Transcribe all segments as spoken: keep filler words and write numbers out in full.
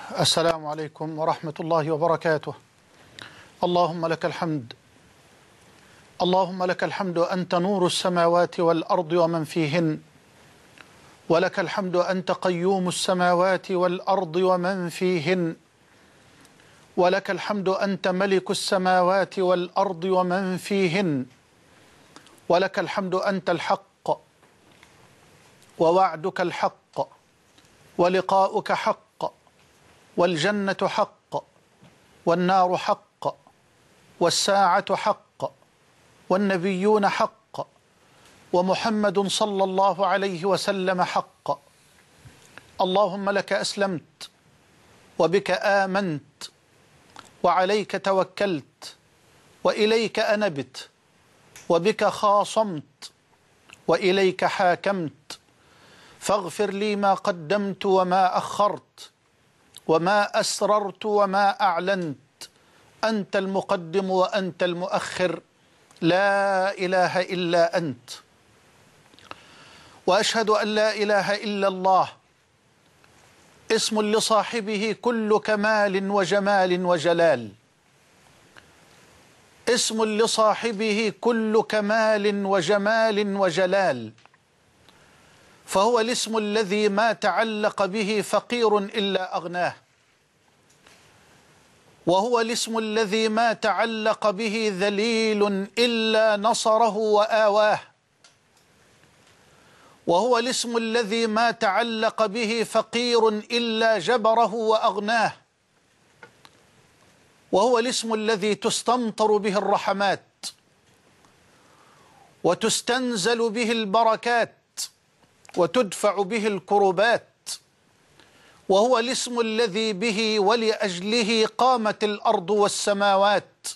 السلام عليكم ورحمة الله وبركاته. اللهم لك الحمد، اللهم لك الحمد أنت نور السماوات والأرض ومن فيهن، ولك الحمد أنت قيوم السماوات والأرض ومن فيهن، ولك الحمد أنت ملك السماوات والأرض ومن فيهن، ولك الحمد أنت الحق ووعدك الحق ولقاؤك حق والجنة حق والنار حق والساعة حق والنبيون حق ومحمد صلى الله عليه وسلم حق. اللهم لك أسلمت وبك آمنت وعليك توكلت وإليك أنبت وبك خاصمت وإليك حاكمت، فاغفر لي ما قدمت وما أخرت وما أسررت وما أعلنت، أنت المقدم وأنت المؤخر، لا إله إلا أنت. وأشهد أن لا إله إلا الله، اسم لصاحبه كل كمال وجمال وجلال، اسم لصاحبه كل كمال وجمال وجلال، فهو الاسم الذي ما تعلق به فقير إلا أغناه، وهو الاسم الذي ما تعلق به ذليل إلا نصره وآواه، وهو الاسم الذي ما تعلق به فقير إلا جبره وأغناه، وهو الاسم الذي تستمطر به الرحمات وتستنزل به البركات وتدفع به الكربات، وهو الاسم الذي به ولأجله قامت الأرض والسماوات.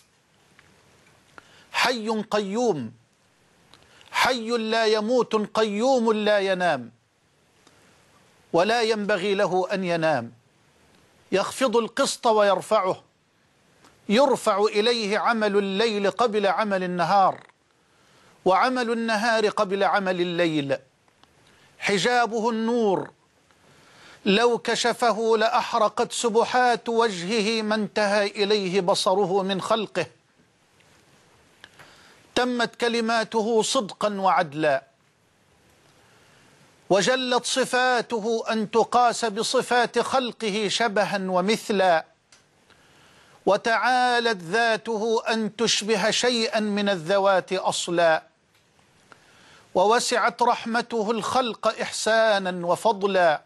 حي قيوم، حي لا يموت قيوم لا ينام ولا ينبغي له أن ينام، يخفض القسط ويرفعه، يرفع إليه عمل الليل قبل عمل النهار وعمل النهار قبل عمل الليل، حجابه النور، لو كشفه لأحرقت سبحات وجهه ما انتهى إليه بصره من خلقه، تمت كلماته صدقا وعدلا، وجلت صفاته أن تقاس بصفات خلقه شبها ومثلا، وتعالت ذاته أن تشبه شيئا من الذوات أصلا، ووسعت رحمته الخلق إحسانا وفضلا.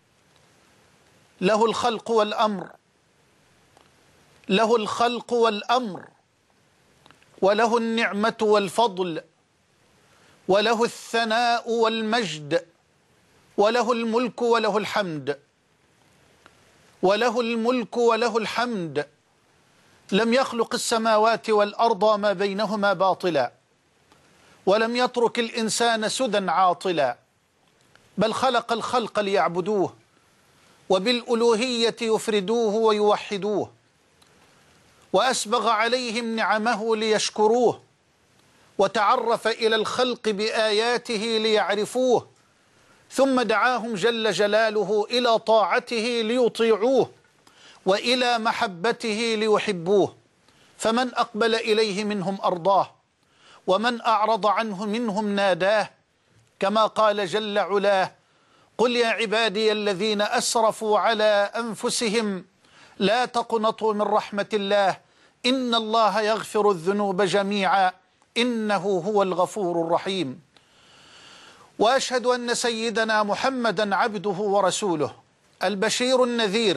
له الخلق والأمر، له الخلق والأمر، وله النعمة والفضل، وله الثناء والمجد، وله الملك وله الحمد، وله الملك وله الحمد. لم يخلق السماوات والأرض وما بينهما باطلا، ولم يترك الإنسان سدى عاطلا، بل خلق الخلق ليعبدوه وبالألوهية يفردوه ويوحدوه، وأسبغ عليهم نعمه ليشكروه، وتعرف إلى الخلق بآياته ليعرفوه، ثم دعاهم جل جلاله إلى طاعته ليطيعوه وإلى محبته ليحبوه، فمن أقبل إليه منهم أرضاه، ومن أعرض عنه منهم ناداه، كما قال جل علاه: قل يا عبادي الذين أسرفوا على أنفسهم لا تقنطوا من رحمة الله إن الله يغفر الذنوب جميعا إنه هو الغفور الرحيم. وأشهد أن سيدنا محمدا عبده ورسوله، البشير النذير،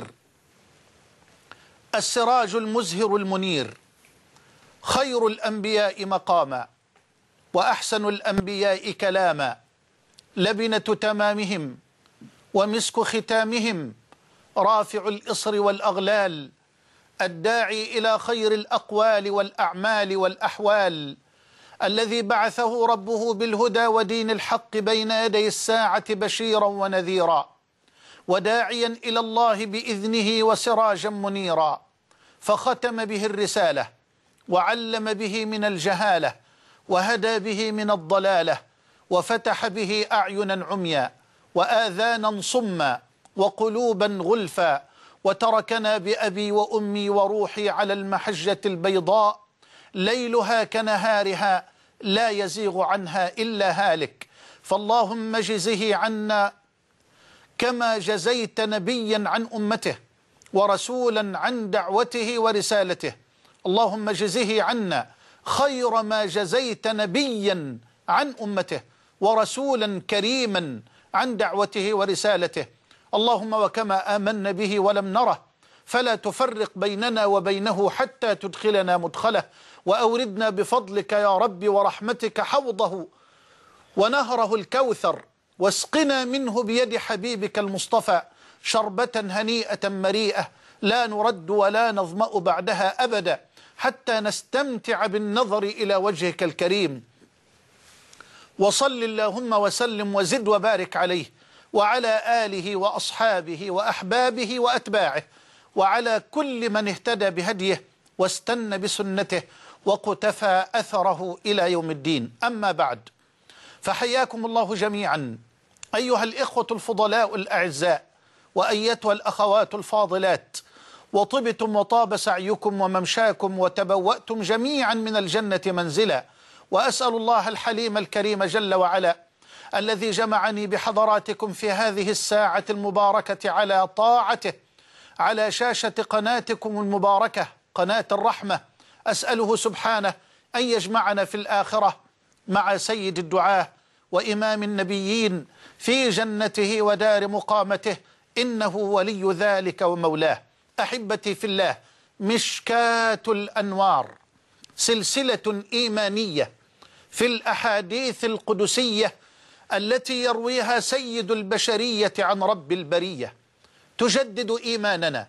السراج المزهر المنير، خير الأنبياء مقاما وأحسن الأنبياء كلاما، لبنة تمامهم ومسك ختامهم، رافع الإصر والأغلال، الداعي إلى خير الأقوال والأعمال والأحوال، الذي بعثه ربه بالهدى ودين الحق بين يدي الساعة بشيرا ونذيرا، وداعيا إلى الله بإذنه وسراجا منيرا، فختم به الرسالة وعلم به من الجهالة وهدى به من الضلالة، وفتح به أعينا عميا وآذانا صما وقلوبا غلفا وتركنا بأبي وأمي وروحي على المحجة البيضاء ليلها كنهارها لا يزيغ عنها إلا هالك. فاللهم جزه عنا كما جزيت نبيا عن أمته ورسولا عن دعوته ورسالته. اللهم جزه عنا خير ما جزيت نبيا عن أمته ورسولا كريما عن دعوته ورسالته. اللهم وكما آمنا به ولم نره فلا تفرق بيننا وبينه حتى تدخلنا مدخله، وأوردنا بفضلك يا رب ورحمتك حوضه ونهره الكوثر، واسقنا منه بيد حبيبك المصطفى شربة هنيئة مريئة لا نرد ولا نظمأ بعدها أبدا، حتى نستمتع بالنظر إلى وجهك الكريم. وصل اللهم وسلم وزد وبارك عليه وعلى آله وأصحابه وأحبابه وأتباعه وعلى كل من اهتدى بهديه واستنى بسنته وقتفى أثره إلى يوم الدين. أما بعد، فحياكم الله جميعا أيها الإخوة الفضلاء الأعزاء وأيتها الأخوات الفاضلات، وطبتم وطاب سعيكم وممشاكم وتبوأتم جميعا من الجنة منزلا. وأسأل الله الحليم الكريم جل وعلا الذي جمعني بحضراتكم في هذه الساعة المباركة على طاعته على شاشة قناتكم المباركة قناة الرحمة، أسأله سبحانه أن يجمعنا في الآخرة مع سيد الدعاة وإمام النبيين في جنته ودار مقامته، إنه ولي ذلك ومولاه. أحبتي في الله، مشكاة الأنوار سلسلة إيمانية في الأحاديث القدسية التي يرويها سيد البشرية عن رب البرية، تجدد إيماننا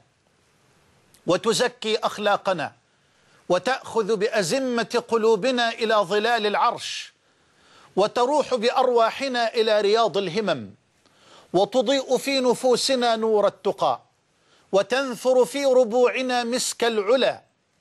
وتزكي أخلاقنا وتأخذ بأزمة قلوبنا إلى ظلال العرش، وتروح بأرواحنا إلى رياض الهمم، وتضيء في نفوسنا نور التقى، وتنثر في ربوعنا مسك العلا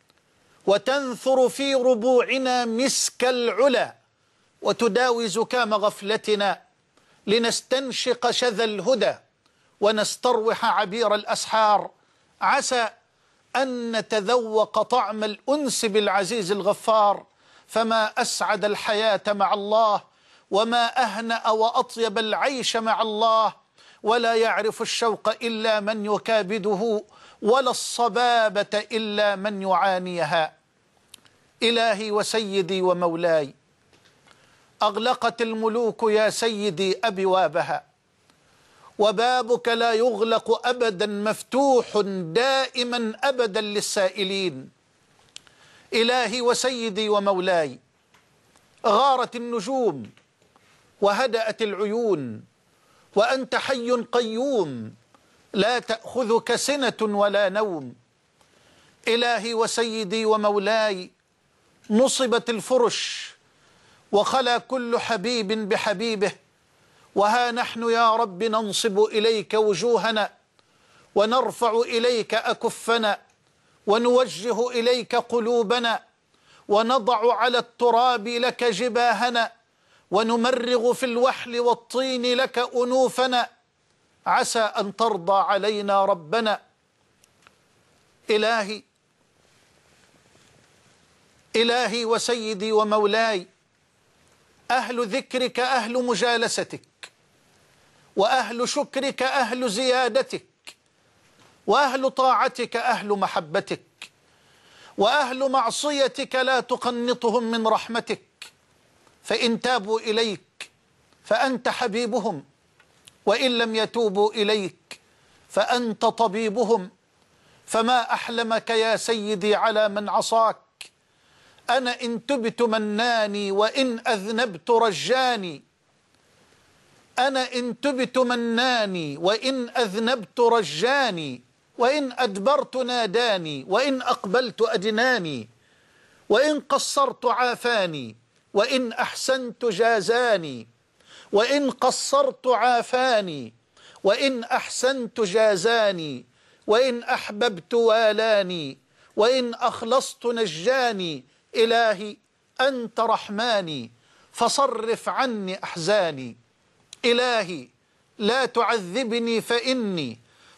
وتنثر في ربوعنا مسك العلا وتداوي زكام غفلتنا لنستنشق شذا الهدى ونستروح عبير الأسحار، عسى أن نتذوق طعم الأنس بالعزيز الغفار. فما أسعد الحياة مع الله، وما أهنأ وأطيب العيش مع الله، ولا يعرف الشوق إلا من يكابده، ولا الصبابة إلا من يعانيها. إلهي وسيدي ومولاي، أغلقت الملوك يا سيدي أبوابها، وبابك لا يغلق أبدا مفتوح دائما أبدا للسائلين. إلهي وسيدي ومولاي، غارت النجوم وهدأت العيون، وأنت حي قيوم لا تأخذك سنة ولا نوم. إلهي وسيدي ومولاي، نصبت الفرش وخلا كل حبيب بحبيبه، وها نحن يا رب ننصب إليك وجوهنا ونرفع إليك أكفنا ونوجه إليك قلوبنا ونضع على التراب لك جباهنا ونمرغ في الوحل والطين لك أنوفنا، عسى أن ترضى علينا ربنا. إلهي إلهي وسيدي ومولاي، أهل ذكرك أهل مجالستك، وأهل شكرك أهل زيادتك، وأهل طاعتك أهل محبتك، وأهل معصيتك لا تقنطهم من رحمتك. فإن تابوا إليك فأنت حبيبهم، وإن لم يتوبوا إليك فأنت طبيبهم. فما أحلمك يا سيدي على من عصاك. أنا إن تبت مناني وإن أذنبت رجاني، أنا إن تبت مناني وإن أذنبت رجاني، وإن أدبرت ناداني وإن أقبلت أدناني، وإن قصرت عافاني وإن أحسنت جازاني، وإن قصرت عافاني وإن أحسنت جازاني، وإن أحببت والاني وإن أخلصت نجاني. إلهي أنت رحماني فصرف عني أحزاني. إلهي لا تعذبني فإني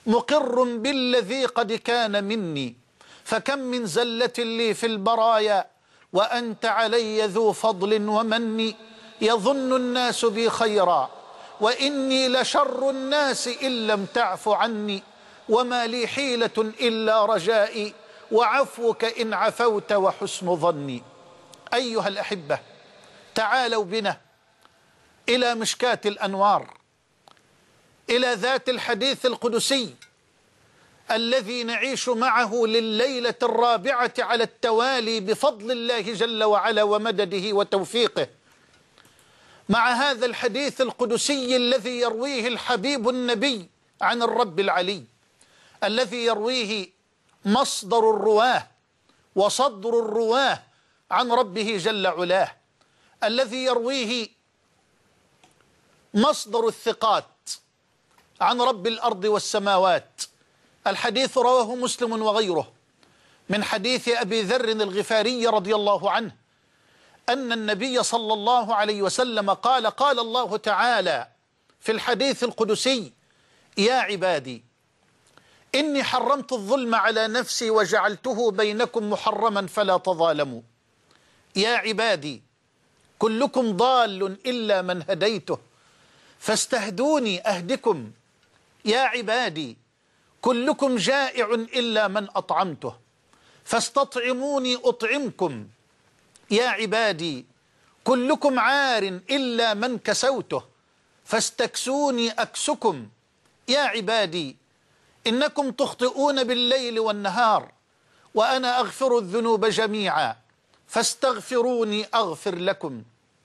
مقر بالذي قد كان مني، فكم من زلة لي في البرايا وأنت علي ذو فضل ومن. يظن الناس بي خيرا وإني لشر الناس إن لم تعف عني، وما لي حيلة إلا رجائي وعفوك إن عفوت وحسن ظني. أيها الأحبة، تعالوا بنا إلى مشكاة الأنوار، إلى ذات الحديث القدسي الذي نعيش معه لليلة الرابعة على التوالي بفضل الله جل وعلا ومدده وتوفيقه، مع هذا الحديث القدسي الذي يرويه الحبيب النبي عن الرب العلي، الذي يرويه مصدر الرواه وصدر الرواه عن ربه جل علاه، الذي يرويه مصدر الثقات عن رب الأرض والسماوات. الحديث رواه مسلم وغيره من حديث أبي ذر الغفاري رضي الله عنه أن النبي صلى الله عليه وسلم قال: قال الله تعالى في الحديث القدسي: يا عبادي إني حرمت الظلم على نفسي وجعلته بينكم محرما فلا تظالموا. يا عبادي كلكم ضال إلا من هديته فاستهدوني أهدكم. يا عبادي كلكم جائع إلا من أطعمته فاستطعموني أطعمكم. يا عبادي كلكم عار إلا من كسوته فاستكسوني أكسكم. يا عبادي إنكم تخطئون بالليل والنهار وأنا أغفر الذنوب جميعا فاستغفروني أغفر لكم.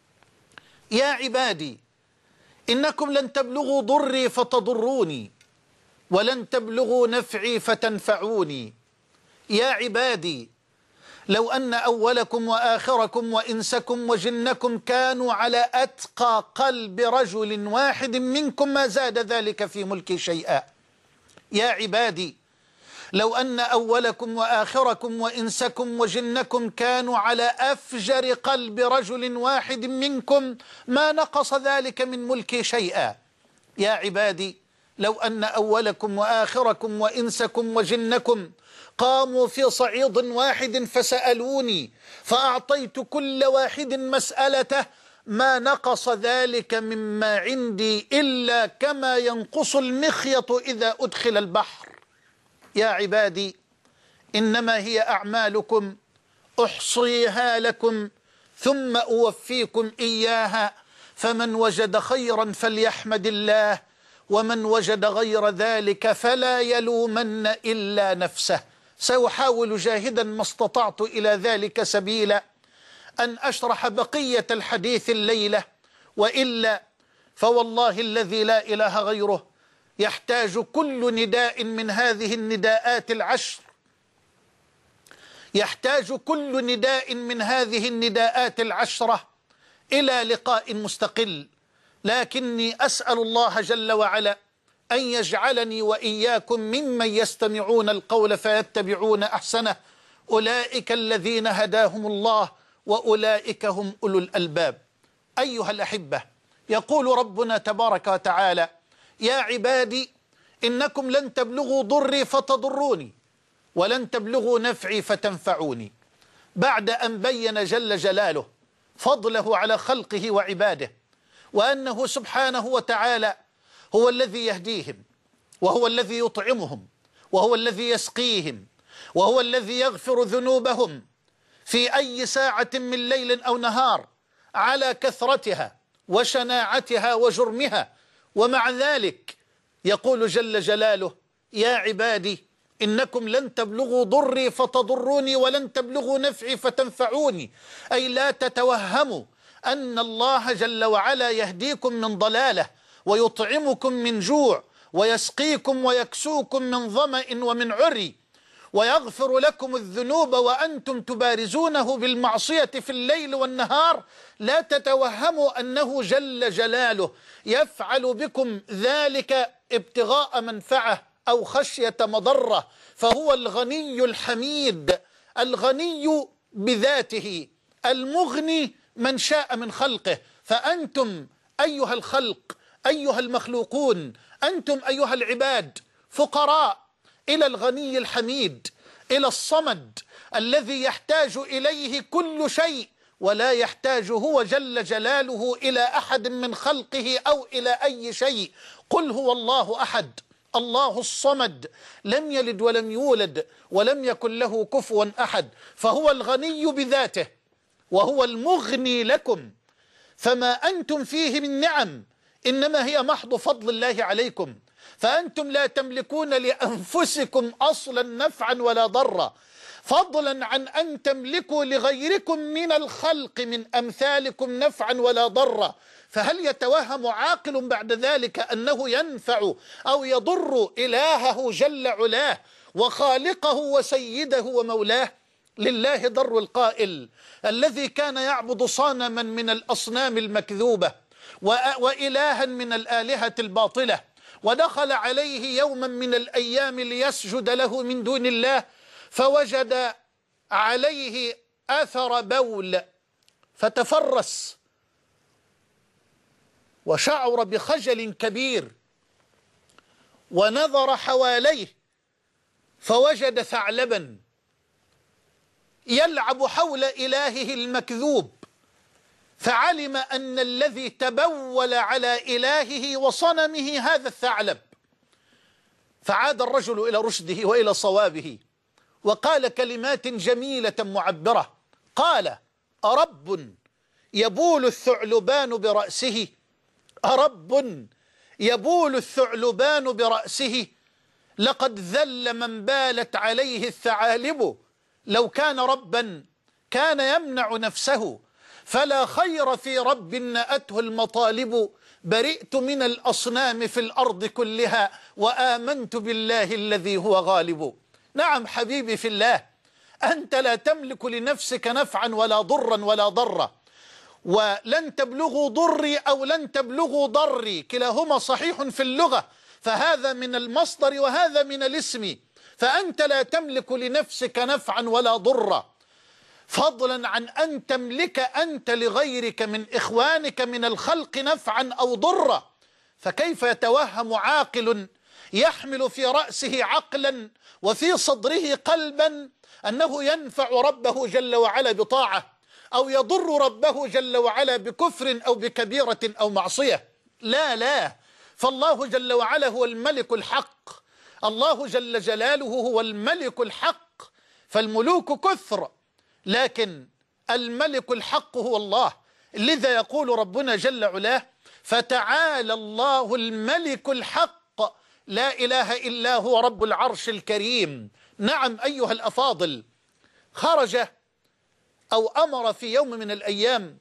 يا عبادي إنكم لن تبلغوا ضري فتضروني ولن تبلغوا نفعي فتنفعوني. يا عبادي لو أن أولكم وآخركم وإنسكم وجنكم كانوا على أتقى قلب رجل واحد منكم ما زاد ذلك في ملكي شيئا. يا عبادي لو أن أولكم وآخركم وإنسكم وجنكم كانوا على أفجر قلب رجل واحد منكم ما نقص ذلك من ملكي شيئا. يا عبادي لو أن أولكم وآخركم وإنسكم وجنكم قاموا في صعيد واحد فسألوني فأعطيت كل واحد مسألته ما نقص ذلك مما عندي إلا كما ينقص المخيط إذا أدخل البحر. يا عبادي إنما هي أعمالكم أحصيها لكم ثم أوفيكم إياها، فمن وجد خيرا فليحمد الله ومن وجد غير ذلك فلا يلومن إلا نفسه. سأحاول جاهدا ما استطعت إلى ذلك سبيلا أن أشرح بقية الحديث الليلة، وإلا فوالله الذي لا إله غيره يحتاج كل نداء من هذه النداءات العشر يحتاج كل نداء من هذه النداءات العشرة إلى لقاء مستقل، لكني أسأل الله جل وعلا أن يجعلني وإياكم ممن يستمعون القول فيتبعون أحسنه، أولئك الذين هداهم الله وأولئك هم أولو الألباب. أيها الأحبة، يقول ربنا تبارك وتعالى: يا عبادي إنكم لن تبلغوا ضري فتضروني ولن تبلغوا نفعي فتنفعوني، بعد أن بين جل جلاله فضله على خلقه وعباده، وأنه سبحانه وتعالى هو الذي يهديهم وهو الذي يطعمهم وهو الذي يسقيهم وهو الذي يغفر ذنوبهم في أي ساعة من ليل أو نهار على كثرتها وشناعتها وجرمها. ومع ذلك يقول جل جلاله: يا عبادي إنكم لن تبلغوا ضري فتضروني ولن تبلغوا نفعي فتنفعوني، أي لا تتوهموا أن الله جل وعلا يهديكم من ضلاله ويطعمكم من جوع ويسقيكم ويكسوكم من ظمأ ومن عري ويغفر لكم الذنوب وأنتم تبارزونه بالمعصية في الليل والنهار. لا تتوهموا أنه جل جلاله يفعل بكم ذلك ابتغاء منفعة أو خشية مضرة، فهو الغني الحميد الغني بذاته المغني من شاء من خلقه. فأنتم أيها الخلق أيها المخلوقون أنتم أيها العباد فقراء إلى الغني الحميد، إلى الصمد الذي يحتاج إليه كل شيء ولا يحتاج هو جل جلاله إلى أحد من خلقه أو إلى أي شيء. قل هو الله أحد الله الصمد لم يلد ولم يولد ولم يكن له كفوا أحد، فهو الغني بذاته وهو المغني لكم، فما أنتم فيه من نعم إنما هي محض فضل الله عليكم، فأنتم لا تملكون لأنفسكم أصلا نفعا ولا ضرا، فضلا عن أن تملكوا لغيركم من الخلق من أمثالكم نفعا ولا ضرا. فهل يتوهم عاقل بعد ذلك أنه ينفع أو يضر إلهه جل علاه وخالقه وسيده ومولاه؟ لله در القائل الذي كان يعبد صنما من الأصنام المكذوبة وإلها من الآلهة الباطلة، ودخل عليه يوما من الأيام ليسجد له من دون الله، فوجد عليه أثر بول فتفرس وشعر بخجل كبير، ونظر حواليه فوجد ثعلبا يلعب حول إلهه المكذوب، فعلم أن الذي تبول على إلهه وصنمه هذا الثعلب، فعاد الرجل إلى رشده وإلى صوابه وقال كلمات جميلة معبرة، قال: أرب يبول الثعلبان برأسه أرب يبول الثعلبان برأسه لقد ذل من بالت عليه الثعالب، لو كان ربا كان يمنع نفسه، فلا خير في رب نأته المطالب، برئت من الأصنام في الأرض كلها وآمنت بالله الذي هو غالب. نعم حبيبي في الله، أنت لا تملك لنفسك نفعا ولا ضرا ولا ضرا، ولن تبلغوا ضري أو لن تبلغوا ضري، كلاهما صحيح في اللغة، فهذا من المصدر وهذا من الاسم، فأنت لا تملك لنفسك نفعا ولا ضرا، فضلا عن أن تملك أنت لغيرك من إخوانك من الخلق نفعا أو ضرا. فكيف يتوهم عاقل يحمل في رأسه عقلا وفي صدره قلبا أنه ينفع ربه جل وعلا بطاعة أو يضر ربه جل وعلا بكفر أو بكبيرة أو معصية؟ لا لا، فالله جل وعلا هو الملك الحق، الله جل جلاله هو الملك الحق، فالملوك كثر لكن الملك الحق هو الله، لذا يقول ربنا جل علاه: فتعالى الله الملك الحق لا إله إلا هو رب العرش الكريم. نعم أيها الأفاضل، خرج أو أمر في يوم من الأيام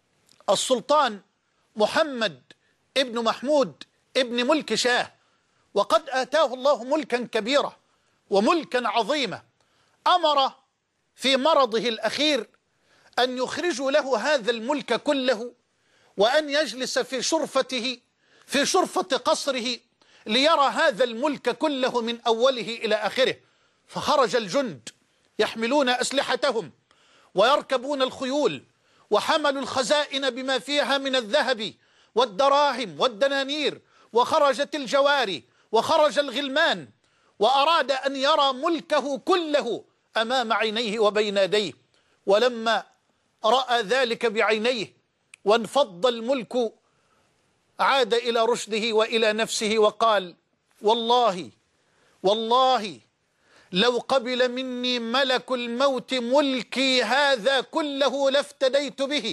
السلطان محمد ابن محمود ابن ملك شاه، وقد آتاه الله ملكا كبيرا وملكا عظيما، أمر في مرضه الأخير أن يخرجوا له هذا الملك كله وأن يجلس في شرفته في شرفة قصره ليرى هذا الملك كله من أوله إلى آخره. فخرج الجند يحملون أسلحتهم ويركبون الخيول وحملوا الخزائن بما فيها من الذهب والدراهم والدنانير، وخرجت الجواري وخرج الغلمان، وأراد أن يرى ملكه كله أمام عينيه وبين يديه. ولما رأى ذلك بعينيه وانفض الملك عاد إلى رشده وإلى نفسه وقال: والله والله لو قبل مني ملك الموت ملكي هذا كله لافتديت به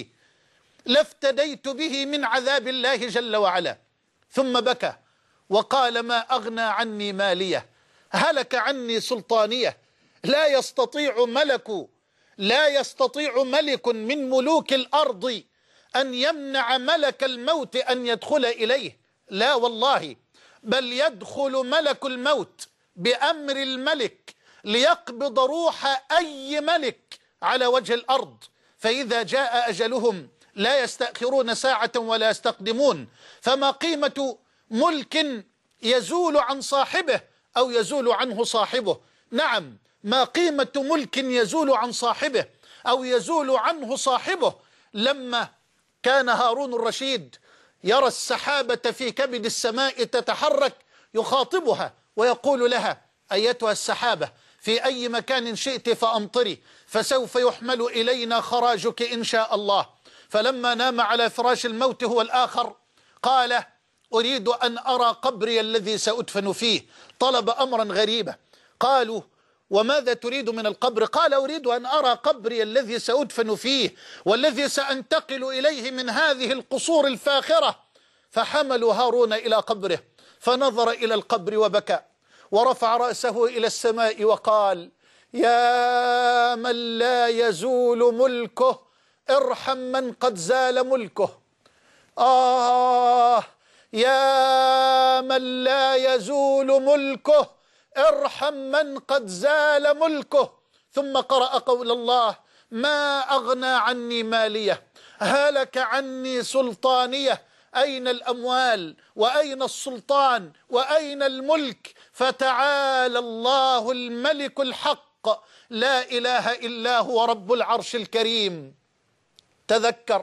لافتديت به من عذاب الله جل وعلا. ثم بكى وقال: ما أغنى عني مالية، هلك عني سلطانية، لا يستطيع ملك لا يستطيع ملك من ملوك الأرض أن يمنع ملك الموت أن يدخل إليه، لا والله، بل يدخل ملك الموت بأمر الملك ليقبض روح أي ملك على وجه الأرض، فإذا جاء أجلهم لا يستأخرون ساعة ولا يستقدمون. فما قيمة ملك يزول عن صاحبه أو يزول عنه صاحبه؟ نعم، ما قيمة ملك يزول عن صاحبه أو يزول عنه صاحبه؟ لما كان هارون الرشيد يرى السحابة في كبد السماء تتحرك يخاطبها ويقول لها: أيتها السحابة في أي مكان شئت فأمطري، فسوف يحمل إلينا خراجك إن شاء الله. فلما نام على فراش الموت هو الآخر قال: أريد أن أرى قبري الذي سأدفن فيه. طلب أمرا غريبا. قالوا: وماذا تريد من القبر؟ قال: أريد أن أرى قبري الذي سأدفن فيه والذي سأنتقل إليه من هذه القصور الفاخرة. فحملوا هارون إلى قبره، فنظر إلى القبر وبكى، ورفع رأسه إلى السماء وقال: يا من لا يزول ملكه ارحم من قد زال ملكه. آه يا من لا يزول ملكه ارحم من قد زال ملكه. ثم قرأ قول الله: ما أغنى عني مالية، هلك عني سلطانية. أين الأموال وأين السلطان وأين الملك؟ فتعالى الله الملك الحق، لا إله إلا هو رب العرش الكريم. تذكر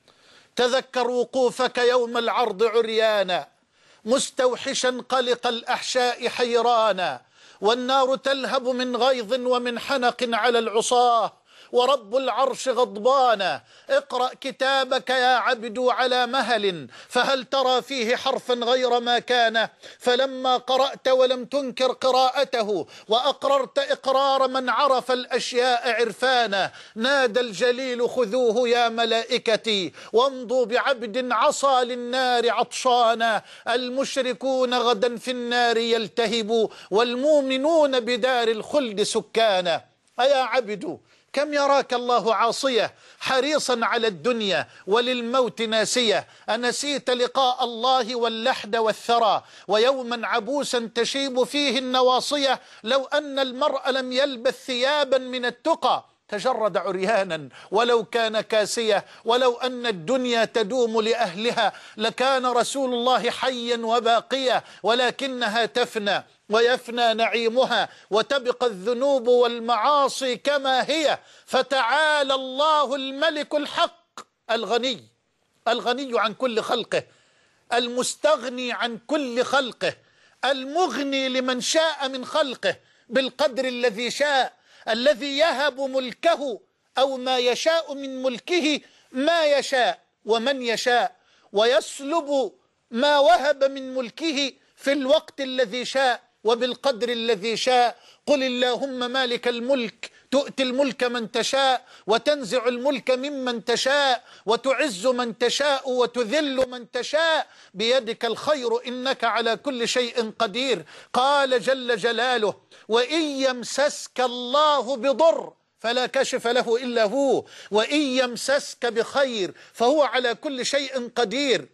تذكر وقوفك يوم العرض عريانا، مستوحشا قلق الأحشاء حيرانا، والنار تلهب من غيظ ومن حنق على العصاة، ورب العرش غضبانا. اقرأ كتابك يا عبد على مهل، فهل ترى فيه حرفا غير ما كان؟ فلما قرأت ولم تنكر قراءته وأقررت إقرار من عرف الأشياء عرفانا، نادى الجليل: خذوه يا ملائكتي وامضوا بعبد عصى للنار عطشانا. المشركون غدا في النار يلتهبوا، والمؤمنون بدار الخلد سكانا. أيا عبد كم يراك الله عاصية، حريصا على الدنيا وللموت ناسية. أنسيت لقاء الله واللحد والثرى، ويوما عبوسا تشيب فيه النواصية. لو أن المرء لم يلبث ثيابا من التقى تجرد عريانا ولو كان كاسية. ولو أن الدنيا تدوم لأهلها لكان رسول الله حيا وباقيا، ولكنها تفنى ويفنى نعيمها، وتبقى الذنوب والمعاصي كما هي. فتعالى الله الملك الحق، الغني الغني عن كل خلقه، المستغني عن كل خلقه، المغني لمن شاء من خلقه بالقدر الذي شاء، الذي يهب ملكه أو ما يشاء من ملكه ما يشاء ومن يشاء، ويسلب ما وهب من ملكه في الوقت الذي شاء وبالقدر الذي شاء. قل اللهم مالك الملك تؤتي الملك من تشاء، وتنزع الملك ممن تشاء، وتعز من تشاء وتذل من تشاء، بيدك الخير إنك على كل شيء قدير. قال جل جلاله: وإن يمسسك الله بضر فلا كاشف له إلا هو، وإن يمسسك بخير فهو على كل شيء قدير.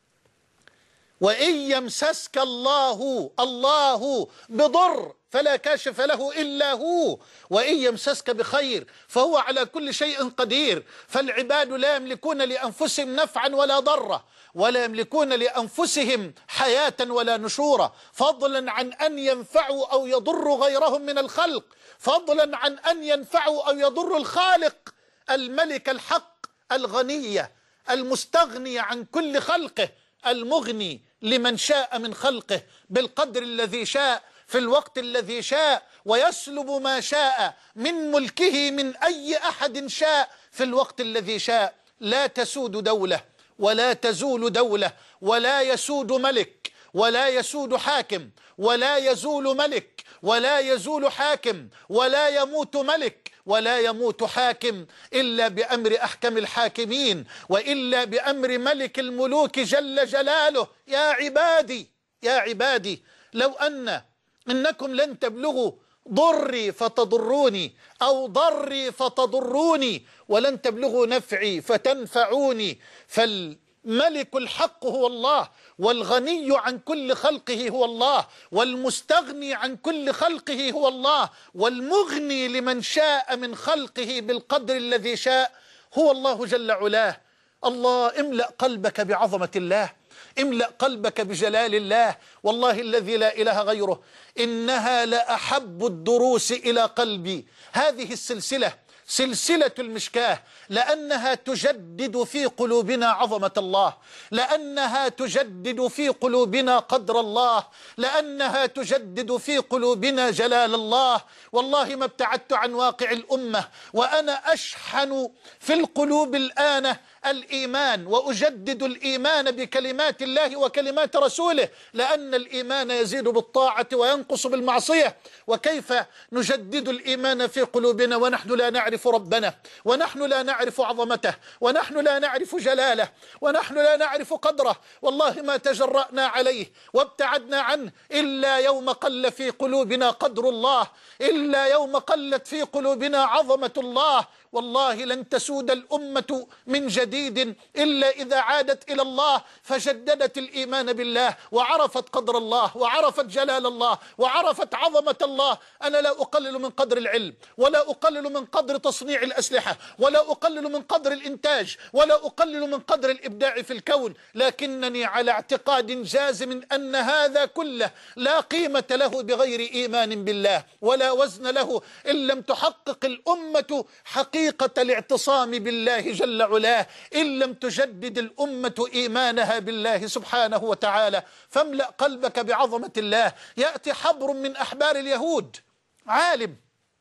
وإن يمسسك الله الله بضر فلا كاشف له إلا هو، وإن يمسسك بخير فهو على كل شيء قدير. فالعباد لا يملكون لأنفسهم نفعا ولا ضرا، ولا يملكون لأنفسهم حياة ولا نشورا، فضلا عن أن ينفعوا أو يضروا غيرهم من الخلق، فضلا عن أن ينفعوا أو يضروا الخالق الملك الحق الغني المستغني عن كل خلقه، المغني لمن شاء من خلقه بالقدر الذي شاء في الوقت الذي شاء، ويسلب ما شاء من ملكه من أي أحد شاء في الوقت الذي شاء. لا تسود دولة ولا تزول دولة ولا يسود ملك ولا يسود حاكم ولا يزول ملك ولا يزول حاكم ولا يموت ملك ولا يموت حاكم إلا بأمر أحكم الحاكمين، وإلا بأمر ملك الملوك جل جلاله. يا عبادي يا عبادي لو أن إنكم لن تبلغوا ضري فتضروني أو ضري فتضروني، ولن تبلغوا نفعي فتنفعوني. فالملك الحق هو الله، والغني عن كل خلقه هو الله، والمستغني عن كل خلقه هو الله، والمغني لمن شاء من خلقه بالقدر الذي شاء هو الله جل علاه. الله املأ قلبك بعظمة الله، املأ قلبك بجلال الله. والله الذي لا إله غيره إنها لأحب الدروس إلى قلبي. هذه السلسلة سلسلة المشكاة، لأنها تجدد في قلوبنا عظمة الله، لأنها تجدد في قلوبنا قدر الله، لأنها تجدد في قلوبنا جلال الله. والله ما ابتعدت عن واقع الأمة وأنا أشحن في القلوب الآن الإيمان، وأجدد الإيمان بكلمات الله وكلمات رسوله، لأن الإيمان يزيد بالطاعة وينقص بالمعصية. وكيف نجدد الإيمان في قلوبنا ونحن لا نعرف ربنا، ونحن لا نعرف عظمته، ونحن لا نعرف جلاله، ونحن لا نعرف قدره؟ والله ما تجرأنا عليه وابتعدنا عنه إلا يوم قل في قلوبنا قدر الله، إلا يوم قلت في قلوبنا عظمة الله. والله لن تسود الأمة من جديد إلا إذا عادت إلى الله فجددت الإيمان بالله، وعرفت قدر الله، وعرفت جلال الله، وعرفت عظمة الله. أنا لا أقلل من قدر العلم، ولا أقلل من قدر تصنيع الأسلحة، ولا أقلل من قدر الإنتاج، ولا أقلل من قدر الإبداع في الكون، لكنني على اعتقاد جازم أن هذا كله لا قيمة له بغير إيمان بالله، ولا وزن له إن لم تحقق الأمة حقيقة الاعتصام بالله جل علاه، إن لم تجدد الأمة إيمانها بالله سبحانه وتعالى. فاملأ قلبك بعظمة الله. يأتي حبر من أحبار اليهود، عالم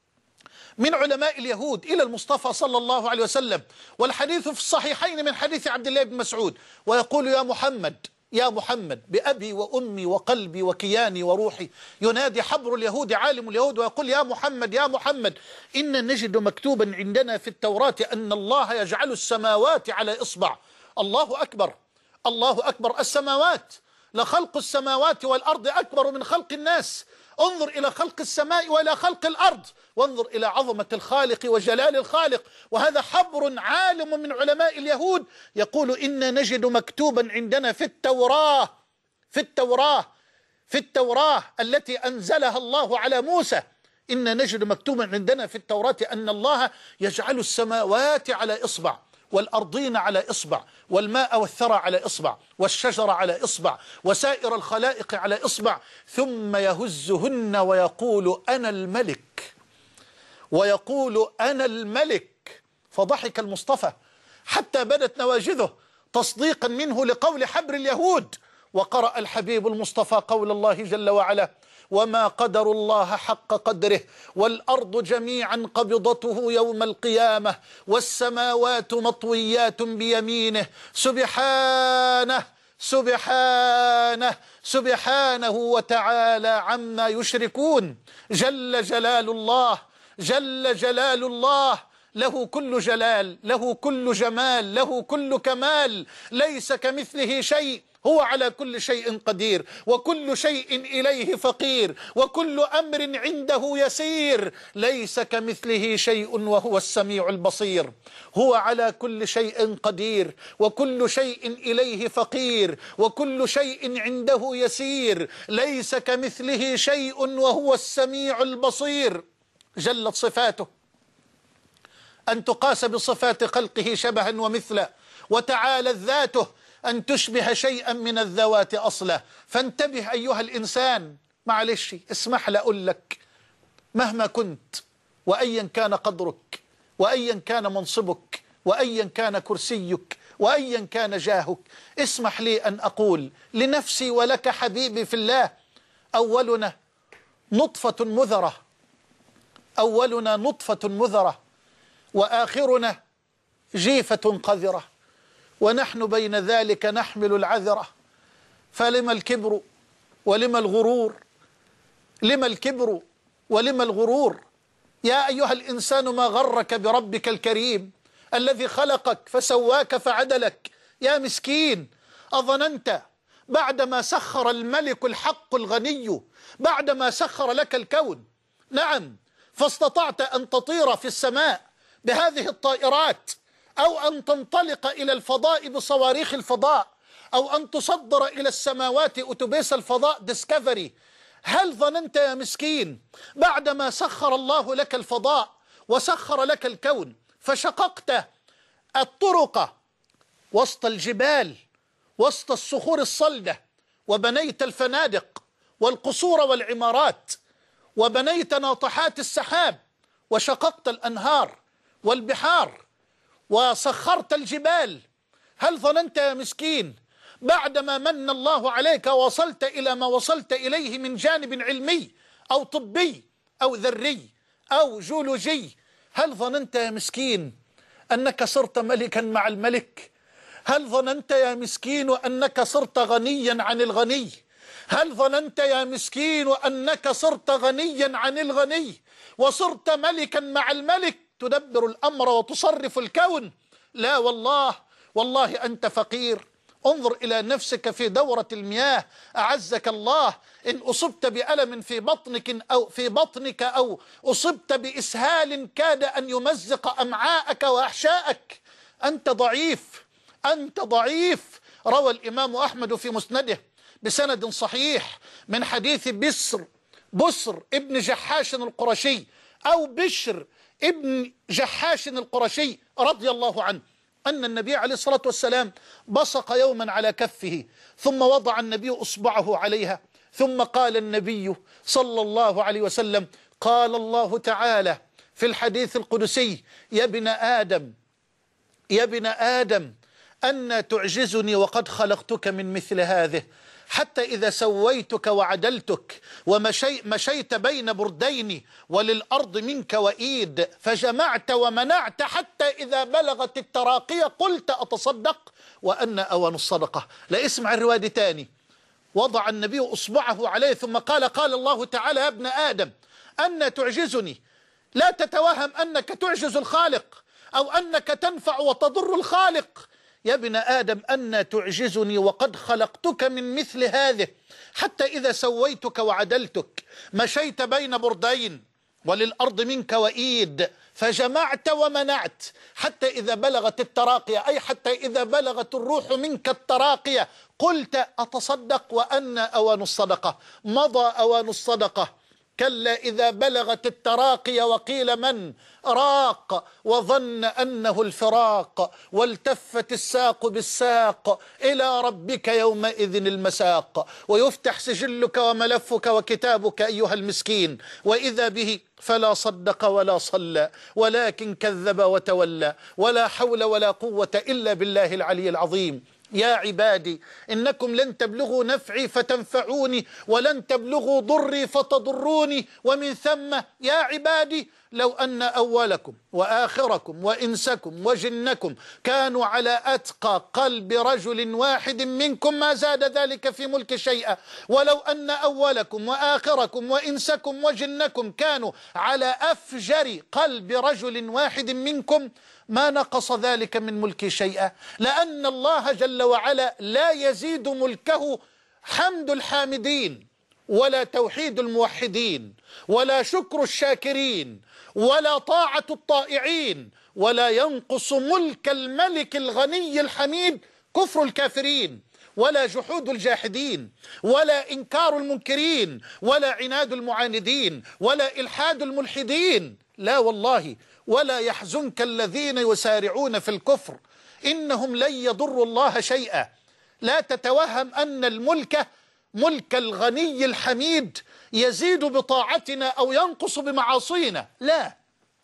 من علماء اليهود، إلى المصطفى صلى الله عليه وسلم، والحديث في الصحيحين من حديث عبد الله بن مسعود، ويقول: يا محمد، يا محمد، بأبي وأمي وقلبي وكياني وروحي. ينادي حبر اليهود عالم اليهود ويقول: يا محمد، يا محمد، إن نجد مكتوبا عندنا في التوراة أن الله يجعل السماوات على إصبع. الله أكبر، الله أكبر. السماوات، لخلق السماوات والأرض أكبر من خلق الناس. انظر إلى خلق السماء وإلى خلق الأرض، وانظر إلى عظمة الخالق وجلال الخالق. وهذا حبر عالم من علماء اليهود يقول: إن نجد مكتوبا عندنا في التوراة، في التوراة في التوراة التي أنزلها الله على موسى، إن نجد مكتوبا عندنا في التوراة أن الله يجعل السماوات على إصبع، والأرضين على إصبع، والماء والثرى على إصبع، والشجر على إصبع، وسائر الخلائق على إصبع، ثم يهزهن ويقول: أنا الملك، ويقول: أنا الملك. فضحك المصطفى حتى بدت نواجذه تصديقا منه لقول حبر اليهود. وقرأ الحبيب المصطفى قول الله جل وعلا: وما قدر الله حق قدره، والأرض جميعا قبضته يوم القيامة، والسماوات مطويات بيمينه، سبحانه سبحانه سبحانه وتعالى عما يشركون. جل جلال الله، جل جلال الله، له كل جلال، له كل جمال، له كل كمال، ليس كمثله شيء، هو على كل شيء قدير، وكل شيء إليه فقير، وكل أمر عنده يسير، ليس كمثله شيء وهو السميع البصير. هو على كل شيء قدير، وكل شيء إليه فقير، وكل شيء عنده يسير، ليس كمثله شيء وهو السميع البصير. جلت صفاته أن تقاس بصفات خلقه شبها ومثلا، وتعالت ذاته أن تشبه شيئا من الذوات أصلا. فانتبه أيها الإنسان، معلش اسمح لي أقول لك، مهما كنت، وأيا كان قدرك، وأيا كان منصبك، وأيا كان كرسيك، وأيا كان جاهك، اسمح لي أن أقول لنفسي ولك حبيبي في الله: أولنا نطفة مذرة، أولنا نطفة مذرة، وآخرنا جيفة قذرة، ونحن بين ذلك نحمل العذرة. فلما الكبر ولما الغرور؟ لما الكبر ولما الغرور؟ يا أيها الإنسان ما غرك بربك الكريم الذي خلقك فسواك فعدلك؟ يا مسكين، أظننت بعدما سخر الملك الحق الغني، بعدما سخر لك الكون، نعم، فاستطعت أن تطير في السماء بهذه الطائرات، أو أن تنطلق إلى الفضاء بصواريخ الفضاء، أو أن تصدر إلى السماوات أتوبيس الفضاء ديسكفري، هل ظننت يا مسكين بعدما سخر الله لك الفضاء وسخر لك الكون فشققت الطرق وسط الجبال وسط الصخور الصلدة، وبنيت الفنادق والقصور والعمارات، وبنيت ناطحات السحاب، وشققت الأنهار، والبحار وسخرت الجبال. هل ظننت يا مسكين بعدما من الله عليك وصلت إلى ما وصلت إليه من جانب علمي أو طبي أو ذري أو جيولوجي، هل ظننت يا مسكين أنك صرت ملكا مع الملك؟ هل ظننت يا مسكين أنك صرت غنيا عن الغني؟ هل ظننت يا مسكين أنك صرت غنيا عن الغني وصرت ملكا مع الملك تدبر الأمر وتصرف الكون؟ لا والله، والله أنت فقير. انظر إلى نفسك في دورة المياه أعزك الله، إن أصبت بألم في بطنك أو في بطنك أو أصبت بإسهال كاد أن يمزق أمعاءك وأحشاءك، أنت ضعيف، أنت ضعيف. روى الإمام أحمد في مسنده بسند صحيح من حديث بسر بسر ابن جحاش القرشي أو بشر ابن جحاش القرشي رضي الله عنه أن النبي عليه الصلاة والسلام بصق يوما على كفه، ثم وضع النبي أصبعه عليها، ثم قال النبي صلى الله عليه وسلم: قال الله تعالى في الحديث القدسي: يا ابن آدم يا ابن آدم أن تعجزني وقد خلقتك من مثل هذه، حتى إذا سويتك وعدلتك ومشيت بين بردين وللأرض منك وإيد، فجمعت ومنعت حتى إذا بلغت التراقية قلت أتصدق وأن أوان الصدقة. لا اسمع الرواية تاني. وضع النبي أصبعه عليه ثم قال: قال الله تعالى: يا ابن آدم أن تعجزني. لا تتوهم أنك تعجز الخالق أو أنك تنفع وتضر الخالق. يا ابن آدم أن تعجزني وقد خلقتك من مثل هذه، حتى إذا سويتك وعدلتك مشيت بين بردين وللأرض منك وإيد، فجمعت ومنعت حتى إذا بلغت التراقية، أي حتى إذا بلغت الروح منك التراقية قلت أتصدق وأن أوان الصدقة. مضى أوان الصدقة. كلا إذا بلغت التراقي وقيل من راق وظن أنه الفراق، والتفت الساق بالساق إلى ربك يومئذ المساق. ويفتح سجلك وملفك وكتابك أيها المسكين، وإذا به فلا صدق ولا صلى ولكن كذب وتولى. ولا حول ولا قوة إلا بالله العلي العظيم. يا عبادي إنكم لن تبلغوا نفعي فتنفعوني ولن تبلغوا ضري فتضروني، ومن ثم يا عبادي لو أن أولكم وآخركم وإنسكم وجنكم كانوا على أتقى قلب رجل واحد منكم ما زاد ذلك في ملك شيئا، ولو أن أولكم وآخركم وإنسكم وجنكم كانوا على أفجر قلب رجل واحد منكم ما نقص ذلك من ملكي شيئا. لأن الله جل وعلا لا يزيد ملكه حمد الحامدين ولا توحيد الموحدين ولا شكر الشاكرين ولا طاعة الطائعين، ولا ينقص ملك الملك الغني الحميد كفر الكافرين ولا جحود الجاحدين ولا إنكار المنكرين ولا عناد المعاندين ولا إلحاد الملحدين. لا والله. ولا يحزنك الذين يسارعون في الكفر إنهم لن يضروا الله شيئا. لا تتوهم أن الملك ملك الغني الحميد يزيد بطاعتنا أو ينقص بمعاصينا، لا،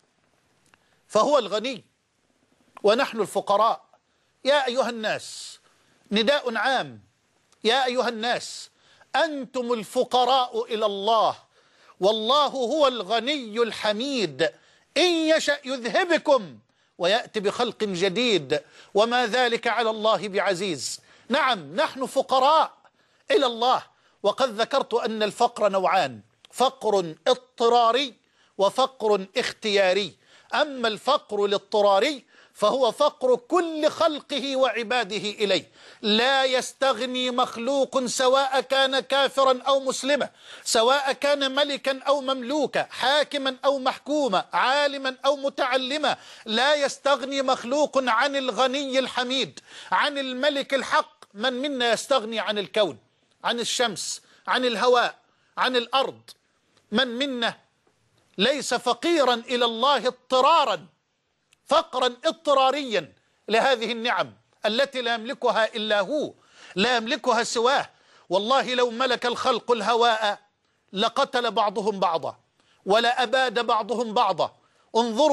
فهو الغني ونحن الفقراء. يا أيها الناس، نداء عام، يا أيها الناس أنتم الفقراء إلى الله والله هو الغني الحميد، إن يشأ يذهبكم ويأتي بخلق جديد وما ذلك على الله بعزيز. نعم نحن فقراء إلى الله، وقد ذكرت أن الفقر نوعان: فقر اضطراري وفقر اختياري. أما الفقر الاضطراري فهو فقر كل خلقه وعباده إليه. لا يستغني مخلوق سواء كان كافرا أو مسلما، سواء كان ملكا أو مملوكا، حاكما أو محكوما، عالما أو متعلما. لا يستغني مخلوق عن الغني الحميد، عن الملك الحق. من منا يستغني عن الكون، عن الشمس، عن الهواء، عن الأرض؟ من منا ليس فقيرا إلى الله اضطرارا، فقرا اضطراريا لهذه النعم التي لا يملكها إلا هو، لا يملكها سواه. والله لو ملك الخلق الهواء لقتل بعضهم بعضا ولا أباد بعضهم بعضا. انظروا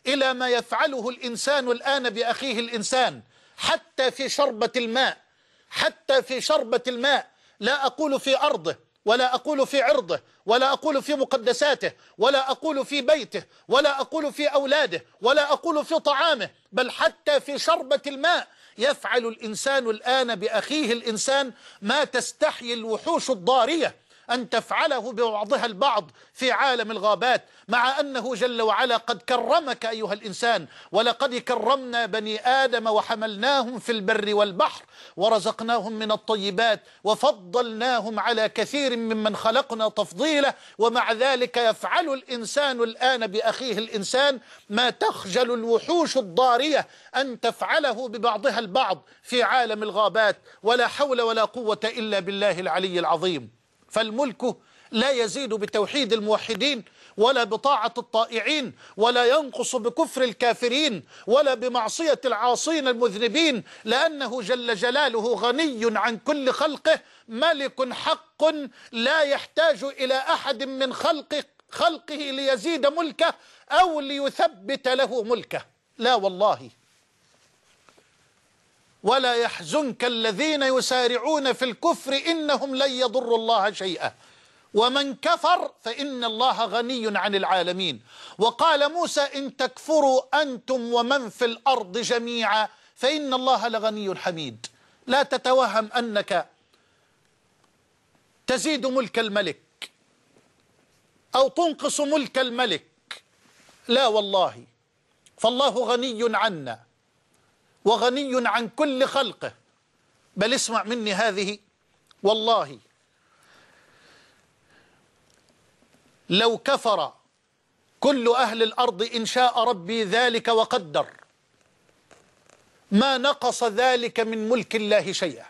إلى ما يفعله الإنسان الآن بأخيه الإنسان، حتى في شربة الماء، حتى في شربة الماء. لا أقول في أرضه، ولا أقول في عرضه، ولا أقول في مقدساته، ولا أقول في بيته، ولا أقول في أولاده، ولا أقول في طعامه، بل حتى في شربة الماء يفعل الإنسان الآن بأخيه الإنسان ما تستحيي الوحوش الضارية أن تفعله ببعضها البعض في عالم الغابات، مع أنه جل وعلا قد كرمك أيها الإنسان. ولقد كرمنا بني آدم وحملناهم في البر والبحر ورزقناهم من الطيبات وفضلناهم على كثير ممن خلقنا تفضيلا، ومع ذلك يفعل الإنسان الآن بأخيه الإنسان ما تخجل الوحوش الضارية أن تفعله ببعضها البعض في عالم الغابات. ولا حول ولا قوة إلا بالله العلي العظيم. فالملك لا يزيد بتوحيد الموحدين، ولا بطاعة الطائعين، ولا ينقص بكفر الكافرين، ولا بمعصية العاصين المذنبين، لأنه جل جلاله غني عن كل خلقه، ملك حق لا يحتاج إلى أحد من خلقه خلقه ليزيد ملكه أو ليثبت له ملكه. لا والله. ولا يحزنك الذين يسارعون في الكفر إنهم لن يضروا الله شيئا ومن كفر فإن الله غني عن العالمين. وقال موسى إن تكفروا أنتم ومن في الأرض جميعا فإن الله لغني حميد. لا تتوهم أنك تزيد ملك الملك أو تنقص ملك الملك، لا والله. فالله غني عنا وغني عن كل خلقه. بل اسمع مني هذه، والله لو كفر كل أهل الأرض إن شاء ربي ذلك وقدر ما نقص ذلك من ملك الله شيئا.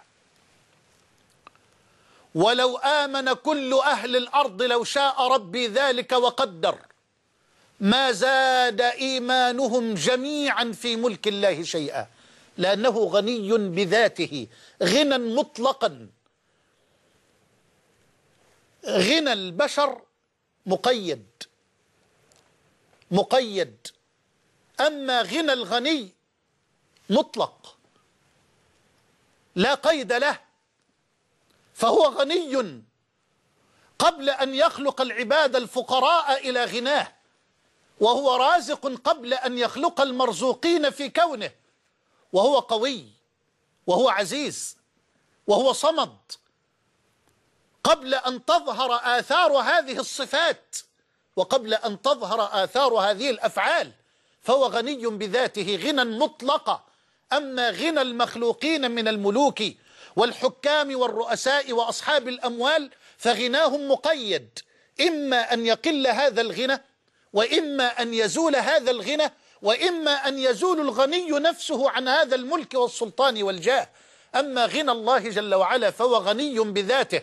ولو آمن كل أهل الأرض لو شاء ربي ذلك وقدر ما زاد إيمانهم جميعا في ملك الله شيئا، لأنه غني بذاته غنى مطلقا. غنى البشر مقيد مقيد أما غنى الغني مطلق لا قيد له، فهو غني قبل أن يخلق العباد الفقراء إلى غناه، وهو رازق قبل أن يخلق المرزوقين في كونه، وهو قوي وهو عزيز وهو صمد قبل أن تظهر آثار هذه الصفات وقبل أن تظهر آثار هذه الأفعال، فهو غني بذاته غنى مطلقا. أما غنى المخلوقين من الملوك والحكام والرؤساء وأصحاب الأموال فغناهم مقيد، إما أن يقل هذا الغنى وإما أن يزول هذا الغنى وإما أن يزول الغني نفسه عن هذا الملك والسلطان والجاه. أما غنى الله جل وعلا فهو غني بذاته.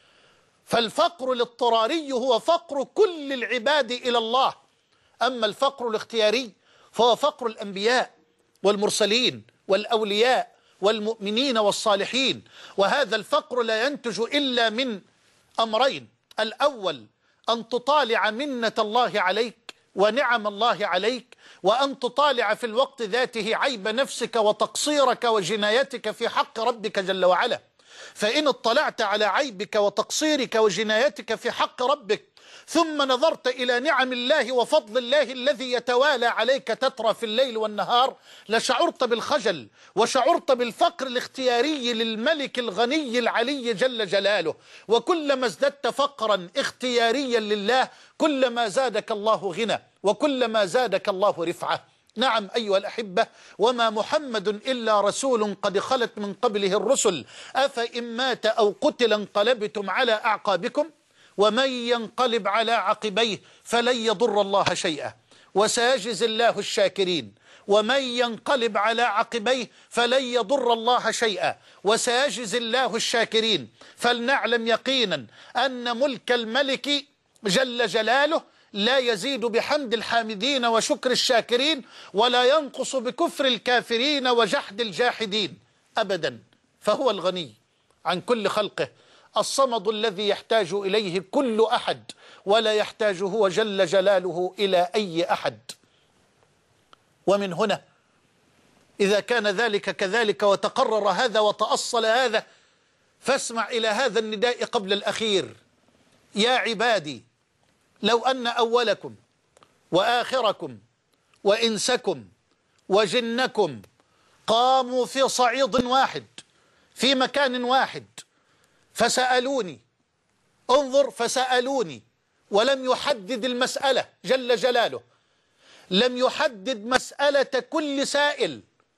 فالفقر الاضطراري هو فقر كل العباد إلى الله، أما الفقر الاختياري فهو فقر الأنبياء والمرسلين والأولياء والمؤمنين والصالحين. وهذا الفقر لا ينتج إلا من أمرين: الأول أن تطالع منة الله عليك ونعم الله عليك، وأن تطالع في الوقت ذاته عيب نفسك وتقصيرك وجنايتك في حق ربك جل وعلا. فإن اطلعت على عيبك وتقصيرك وجنايتك في حق ربك ثم نظرت إلى نعم الله وفضل الله الذي يتوالى عليك تترى في الليل والنهار لشعرت بالخجل وشعرت بالفقر الاختياري للملك الغني العلي جل جلاله. وكلما ازددت فقرا اختياريا لله كلما زادك الله غنى وكلما زادك الله رفعة. نعم أيها الأحبة، وما محمد إلا رسول قد خلت من قبله الرسل أفإن مات أو قتل انقلبتم على أعقابكم ومن ينقلب على عقبيه فلن يضر الله شيئا وسيجزي الله الشاكرين. ومن ينقلب على عقبيه فلن يضر الله شيئا وسيجزي الله الشاكرين. فلنعلم يقينا أن ملك الملك جل جلاله لا يزيد بحمد الحامدين وشكر الشاكرين، ولا ينقص بكفر الكافرين وجحد الجاحدين أبدا. فهو الغني عن كل خلقه، الصمد الذي يحتاج إليه كل أحد ولا يحتاج هو جل جلاله إلى أي أحد. ومن هنا إذا كان ذلك كذلك وتقرر هذا وتأصل هذا، فاسمع إلى هذا النداء قبل الأخير: يا عبادي لو أن أولكم وآخركم وإنسكم وجنكم قاموا في صعيد واحد في مكان واحد فسألوني، انظر، فسألوني، ولم يحدد المسألة جل جلاله، لم يحدد مسألة كل سائل،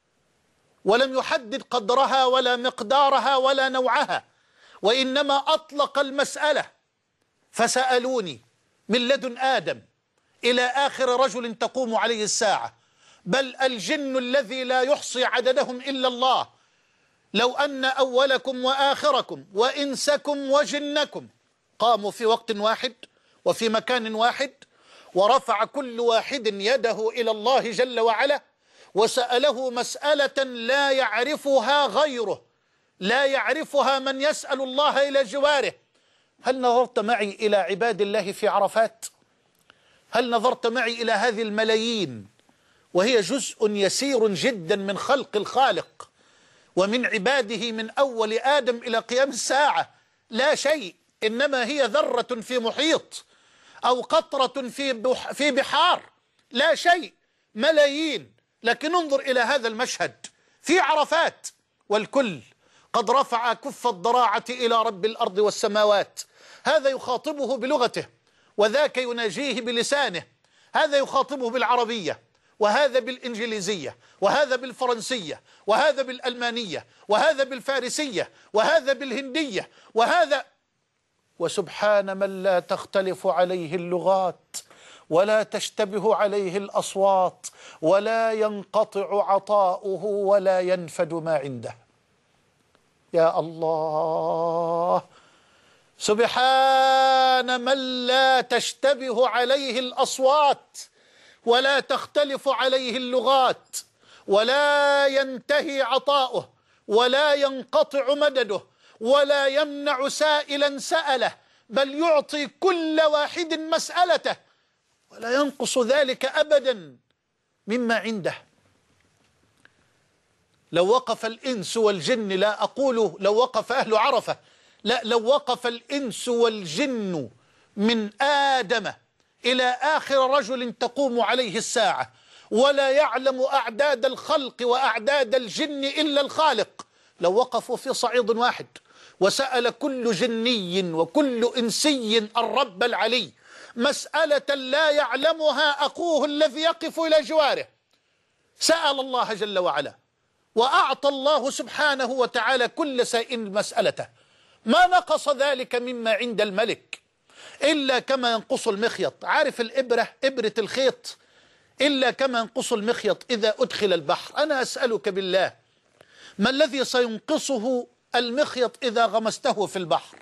ولم يحدد قدرها ولا مقدارها ولا نوعها، وإنما أطلق المسألة: فسألوني، من لدن آدم إلى آخر رجل تقوم عليه الساعة، بل الجن الذي لا يحصي عددهم إلا الله. لو أن أولكم وآخركم وإنسكم وجنكم قاموا في وقت واحد وفي مكان واحد، ورفع كل واحد يده إلى الله جل وعلا وسأله مسألة لا يعرفها غيره، لا يعرفها من يسأل الله إلى جواره. هل نظرت معي إلى عباد الله في عرفات؟ هل نظرت معي إلى هذه الملايين وهي جزء يسير جدا من خلق الخالق ومن عباده من أول آدم إلى قيام الساعة؟ لا شيء، إنما هي ذرة في محيط أو قطرة في في بحار، لا شيء، ملايين. لكن انظر إلى هذا المشهد في عرفات، والكل قد رفع كف الضراعة إلى رب الأرض والسماوات، هذا يخاطبه بلغته وذاك يناجيه بلسانه، هذا يخاطبه بالعربية وهذا بالإنجليزية وهذا بالفرنسية وهذا بالألمانية وهذا بالفارسية وهذا بالهندية وهذا، وسبحان من لا تختلف عليه اللغات ولا تشتبه عليه الأصوات ولا ينقطع عطاؤه ولا ينفد ما عنده. يا الله، سبحان من لا تشتبه عليه الأصوات ولا تختلف عليه اللغات ولا ينتهي عطاؤه ولا ينقطع مدده ولا يمنع سائلا سأله، بل يعطي كل واحد مسألته ولا ينقص ذلك أبدا مما عنده. لو وقف الإنس والجن، لا أقول لو وقف أهل عرفة، لا، لو وقف الإنس والجن من آدم إلى آخر رجل تقوم عليه الساعة ولا يعلم أعداد الخلق وأعداد الجن إلا الخالق، لو وقفوا في صعيد واحد وسأل كل جني وكل إنسي الرب العلي مسألة لا يعلمها أخوه الذي يقف إلى جواره، سأل الله جل وعلا وأعطى الله سبحانه وتعالى كل سائل مسألته، ما نقص ذلك مما عند الملك إلا كما ينقص المخيط. عارف الإبرة، إبرة الخيط، إلا كما ينقص المخيط إذا أدخل البحر. أنا أسألك بالله، ما الذي سينقصه المخيط إذا غمسته في البحر؟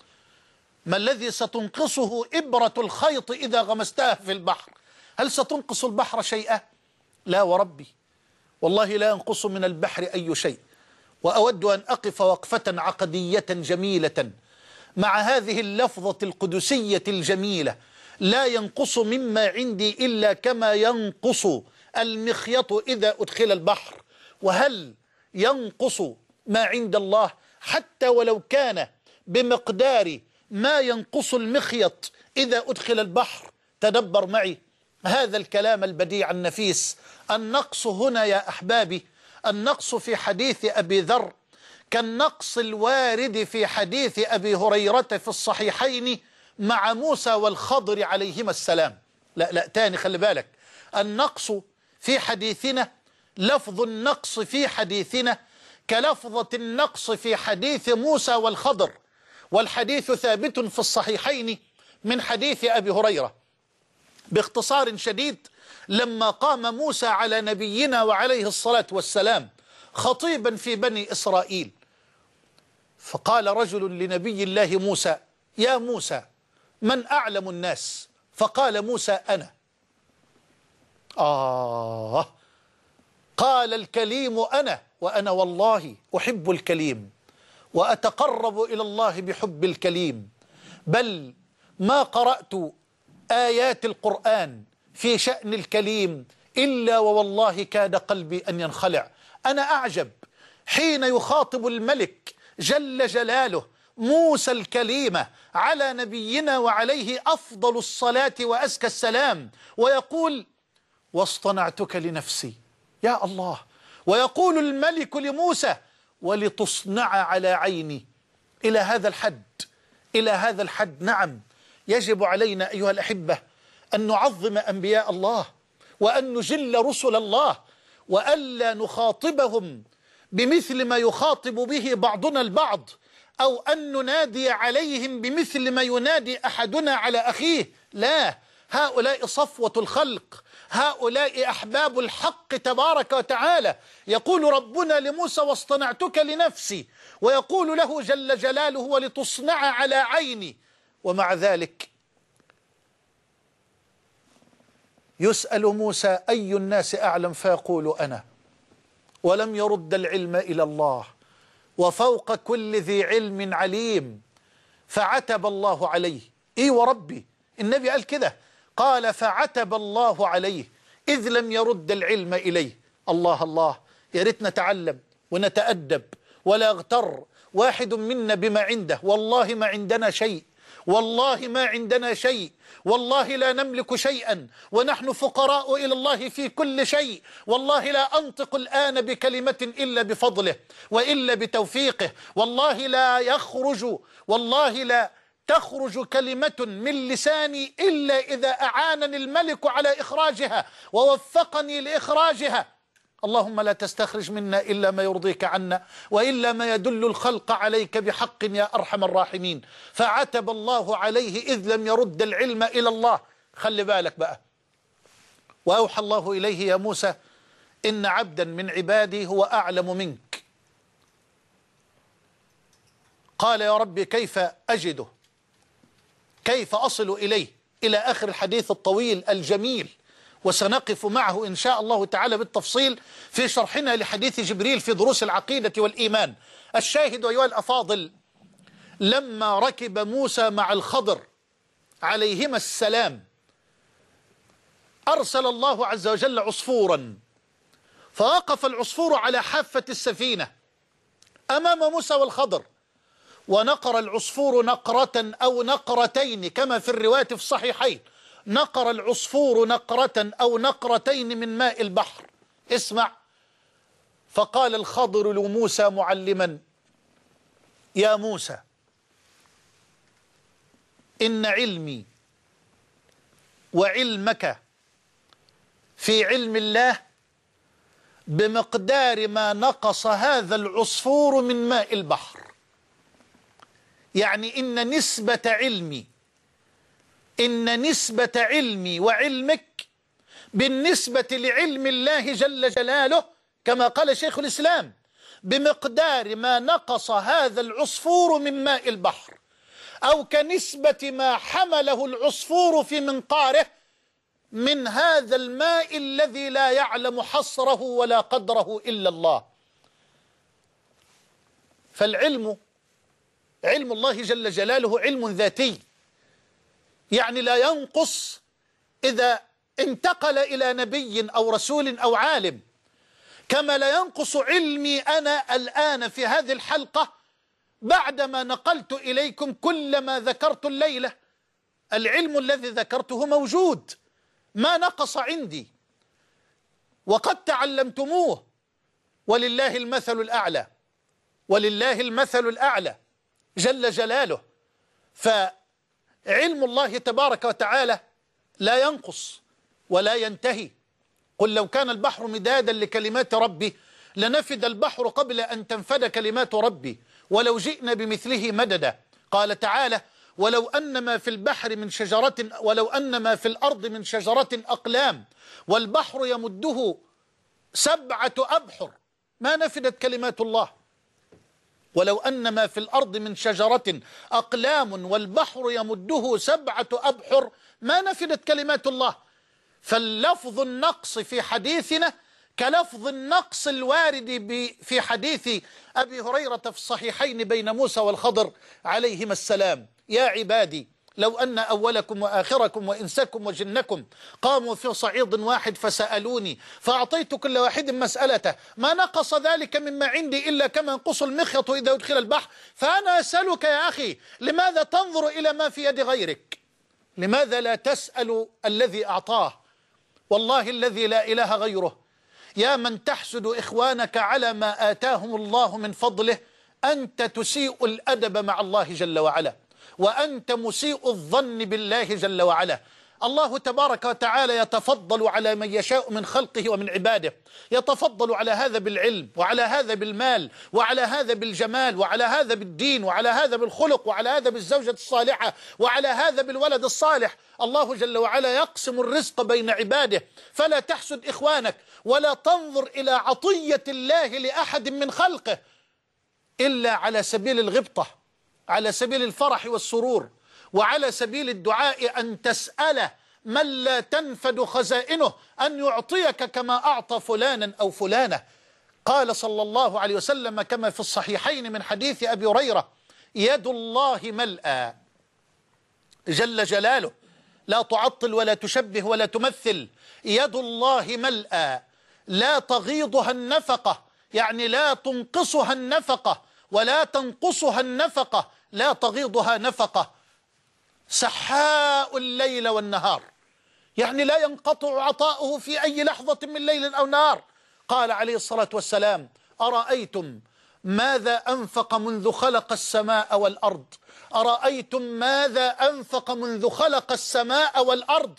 ما الذي ستنقصه إبرة الخيط إذا غمستها في البحر؟ هل ستنقص البحر شيئا؟ لا وربي، والله لا ينقص من البحر أي شيء. وأود أن أقف وقفة عقدية جميلة مع هذه اللفظة القدسية الجميلة: لا ينقص مما عندي إلا كما ينقص المخيط إذا أدخل البحر. وهل ينقص ما عند الله حتى ولو كان بمقدار ما ينقص المخيط إذا أدخل البحر؟ تدبر معي هذا الكلام البديع النفيس. النقص هنا يا أحبابي، النقص في حديث أبي ذر كالنقص الوارد في حديث أبي هريرة في الصحيحين مع موسى والخضر عليهما السلام. لا لا تاني، خلي بالك، النقص في حديثنا، لفظ النقص في حديثنا كلفظة النقص في حديث موسى والخضر، والحديث ثابت في الصحيحين من حديث أبي هريرة. باختصار شديد، لما قام موسى على نبينا وعليه الصلاة والسلام خطيبا في بني إسرائيل، فقال رجل لنبي الله موسى: يا موسى، من أعلم الناس؟ فقال موسى: أنا. آه قال الكليم: أنا، وأنا والله أحب الكليم وأتقرب إلى الله بحب الكليم، بل ما قرأت آيات القرآن في شأن الكليم إلا ووالله كاد قلبي أن ينخلع. أنا أعجب حين يخاطب الملك جل جلاله موسى الكليم على نبينا وعليه أفضل الصلاة وأزكى السلام، ويقول واصطنعتك لنفسي. يا الله. ويقول الملك لموسى ولتصنع على عيني. إلى هذا الحد، إلى هذا الحد. نعم، يجب علينا أيها الأحبة أن نعظم أنبياء الله، وأن نجل رسل الله، وألا نخاطبهم بمثل ما يخاطب به بعضنا البعض، أو أن ننادي عليهم بمثل ما ينادي أحدنا على أخيه. لا، هؤلاء صفوة الخلق، هؤلاء أحباب الحق تبارك وتعالى. يقول ربنا لموسى واصطنعتك لنفسي، ويقول له جل جلاله ولتصنع على عيني. ومع ذلك يسأل موسى أي الناس أعلم فيقول أنا، ولم يرد العلم إلى الله، وفوق كل ذي علم عليم. فعتب الله عليه. إيه وربي، النبي قال كده، قال فعتب الله عليه إذ لم يرد العلم إليه. الله الله، يا ريت نتعلم ونتأدب ولا يغتر واحد منا بما عنده. والله ما عندنا شيء، والله ما عندنا شيء، والله لا نملك شيئا، ونحن فقراء إلى الله في كل شيء. والله لا أنطق الآن بكلمة إلا بفضله وإلا بتوفيقه. والله لا يخرج، والله لا تخرج كلمة من لساني إلا إذا أعانني الملك على إخراجها ووفقني لإخراجها. اللهم لا تستخرج منا إلا ما يرضيك عنا، وإلا ما يدل الخلق عليك بحق يا أرحم الراحمين. فعتب الله عليه إذ لم يرد العلم إلى الله. خلي بالك بقى. وأوحى الله إليه يا موسى إن عبدا من عبادي هو أعلم منك. قال يا ربي كيف أجده، كيف أصل إليه، إلى آخر الحديث الطويل الجميل. وسنقف معه إن شاء الله تعالى بالتفصيل في شرحنا لحديث جبريل في دروس العقيدة والإيمان. الشاهد أيها الأفاضل، لما ركب موسى مع الخضر عليهما السلام أرسل الله عز وجل عصفورا، فوقف العصفور على حافة السفينة أمام موسى والخضر، ونقر العصفور نقرة أو نقرتين كما في الرواية في الصحيحين. نقر العصفور نقرة أو نقرتين من ماء البحر. اسمع. فقال الخضر لموسى معلما يا موسى إن علمي وعلمك في علم الله بمقدار ما نقص هذا العصفور من ماء البحر. يعني إن نسبة علمي إن نسبة علمي وعلمك بالنسبة لعلم الله جل جلاله كما قال شيخ الإسلام بمقدار ما نقص هذا العصفور من ماء البحر، أو كنسبة ما حمله العصفور في منقاره من هذا الماء الذي لا يعلم حصره ولا قدره إلا الله. فالعلم، علم الله جل جلاله علم ذاتي، يعني لا ينقص إذا انتقل إلى نبي أو رسول أو عالم، كما لا ينقص علمي أنا الآن في هذه الحلقة بعدما نقلت إليكم كل ما ذكرت الليلة. العلم الذي ذكرته موجود، ما نقص عندي، وقد تعلمتموه، ولله المثل الأعلى، ولله المثل الأعلى جل جلاله. فعلم الله تبارك وتعالى لا ينقص ولا ينتهي. قل لو كان البحر مدادا لكلمات ربي لنفد البحر قبل أن تنفد كلمات ربي ولو جئنا بمثله مددا. قال تعالى ولو أن ما في البحر من شجرة ولو أن ما في الأرض من شجرة أقلام والبحر يمده سبعة أبحر ما نفدت كلمات الله. ولو أن ما في الأرض من شجرة أقلام والبحر يمده سبعة أبحر ما نفدت كلمات الله. فاللفظ النقص في حديثنا كلفظ النقص الوارد في حديث أبي هريرة في الصحيحين بين موسى والخضر عليهما السلام. يا عبادي لو أن أولكم وآخركم وإنسكم وجنكم قاموا في صعيد واحد فسألوني فأعطيت كل واحد مسألته ما نقص ذلك مما عندي إلا كما ينقص المخيط إذا أدخل البحر. فأنا أسألك يا أخي، لماذا تنظر إلى ما في يد غيرك؟ لماذا لا تسأل الذي أعطاه؟ والله الذي لا إله غيره، يا من تحسد إخوانك على ما آتاهم الله من فضله، أنت تسيء الأدب مع الله جل وعلا، وأنت مسيء الظن بالله جل وعلا. الله تبارك وتعالى يتفضل على من يشاء من خلقه ومن عباده، يتفضل على هذا بالعلم، وعلى هذا بالمال، وعلى هذا بالجمال، وعلى هذا بالدين، وعلى هذا بالخلق، وعلى هذا بالزوجة الصالحة، وعلى هذا بالولد الصالح. الله جل وعلا يقسم الرزق بين عباده، فلا تحسد إخوانك ولا تنظر إلى عطية الله لأحد من خلقه إلا على سبيل الغبطة، على سبيل الفرح والسرور، وعلى سبيل الدعاء أن تسأل من لا تنفد خزائنه أن يعطيك كما أعطى فلانا أو فلانة. قال صلى الله عليه وسلم كما في الصحيحين من حديث أبي هريرة: يد الله ملأى جل جلاله، لا تعطل ولا تشبه ولا تمثل. يد الله ملأى لا تغيضها النفقة، يعني لا تنقصها النفقة ولا تنقصها النفقة، لا تغيضها نفقة، سحاء الليل والنهار، يعني لا ينقطع عطاؤه في أي لحظة من ليل أو نهار. قال عليه الصلاة والسلام: أرأيتم ماذا أنفق منذ خلق السماء والأرض؟ أرأيتم ماذا أنفق منذ خلق السماء والأرض؟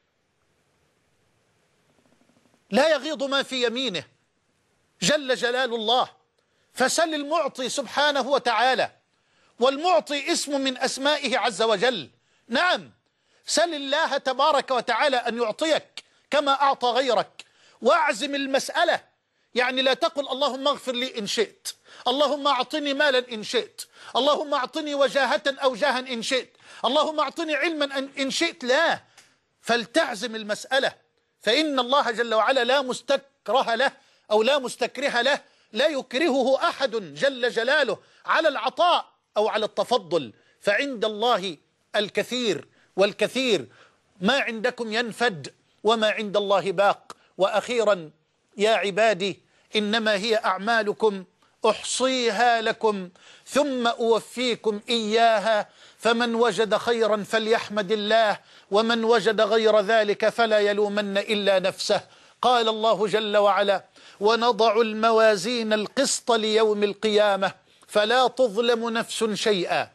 لا يغيض ما في يمينه جل جلال الله. فسل المعطي سبحانه وتعالى، والمعطي اسم من أسمائه عز وجل. نعم، سل الله تبارك وتعالى أن يعطيك كما أعطى غيرك، واعزم المسألة، يعني لا تقل اللهم اغفر لي إن شئت، اللهم أعطني مالا إن شئت، اللهم أعطني وجاهة أو جاها إن شئت، اللهم أعطني علما إن شئت. لا، فلتعزم المسألة، فإن الله جل وعلا لا مستكره له أو لا مستكره له، لا يكرهه أحد جل جلاله على العطاء أو على التفضل، فعند الله الكثير والكثير. ما عندكم ينفد وما عند الله باق. وأخيرا يا عبادي، إنما هي أعمالكم أحصيها لكم ثم أوفيكم إياها، فمن وجد خيرا فليحمد الله، ومن وجد غير ذلك فلا يلومن إلا نفسه. قال الله جل وعلا: ونضع الموازين القسط ليوم القيامة فلا تظلم نفس شيئا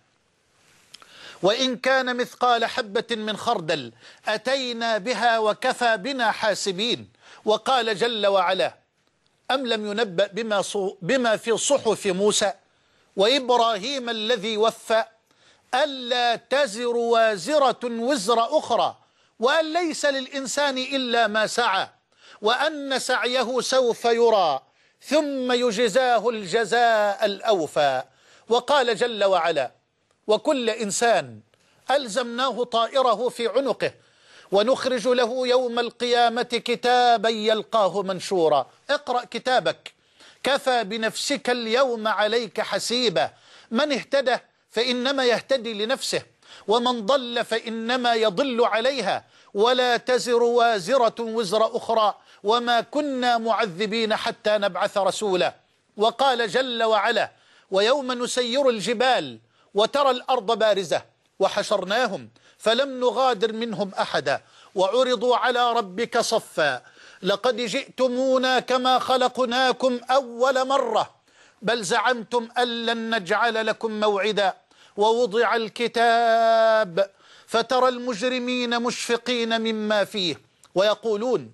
وإن كان مثقال حبة من خردل أتينا بها وكفى بنا حاسبين. وقال جل وعلا: أم لم ينبأ بما, بما في صحف موسى وإبراهيم الذي وفى ألا تزر وازرة وزر أخرى وأن ليس للإنسان إلا ما سعى وأن سعيه سوف يرى ثم يجزاه الجزاء الأوفى. وقال جل وعلا: وكل إنسان ألزمناه طائره في عنقه ونخرج له يوم القيامة كتابا يلقاه منشورا. اقرأ كتابك، كفى بنفسك اليوم عليك حسيبا. من اهتدى فإنما يهتدي لنفسه، ومن ضل فإنما يضل عليها، ولا تزر وازرة وزر أخرى، وما كنا معذبين حتى نبعث رسولا. وقال جل وعلا: ويوم نسير الجبال وترى الأرض بارزة وحشرناهم فلم نغادر منهم أحدا وعرضوا على ربك صفا لقد جئتمونا كما خلقناكم أول مرة بل زعمتم أن لن نجعل لكم موعدا ووضع الكتاب فترى المجرمين مشفقين مما فيه ويقولون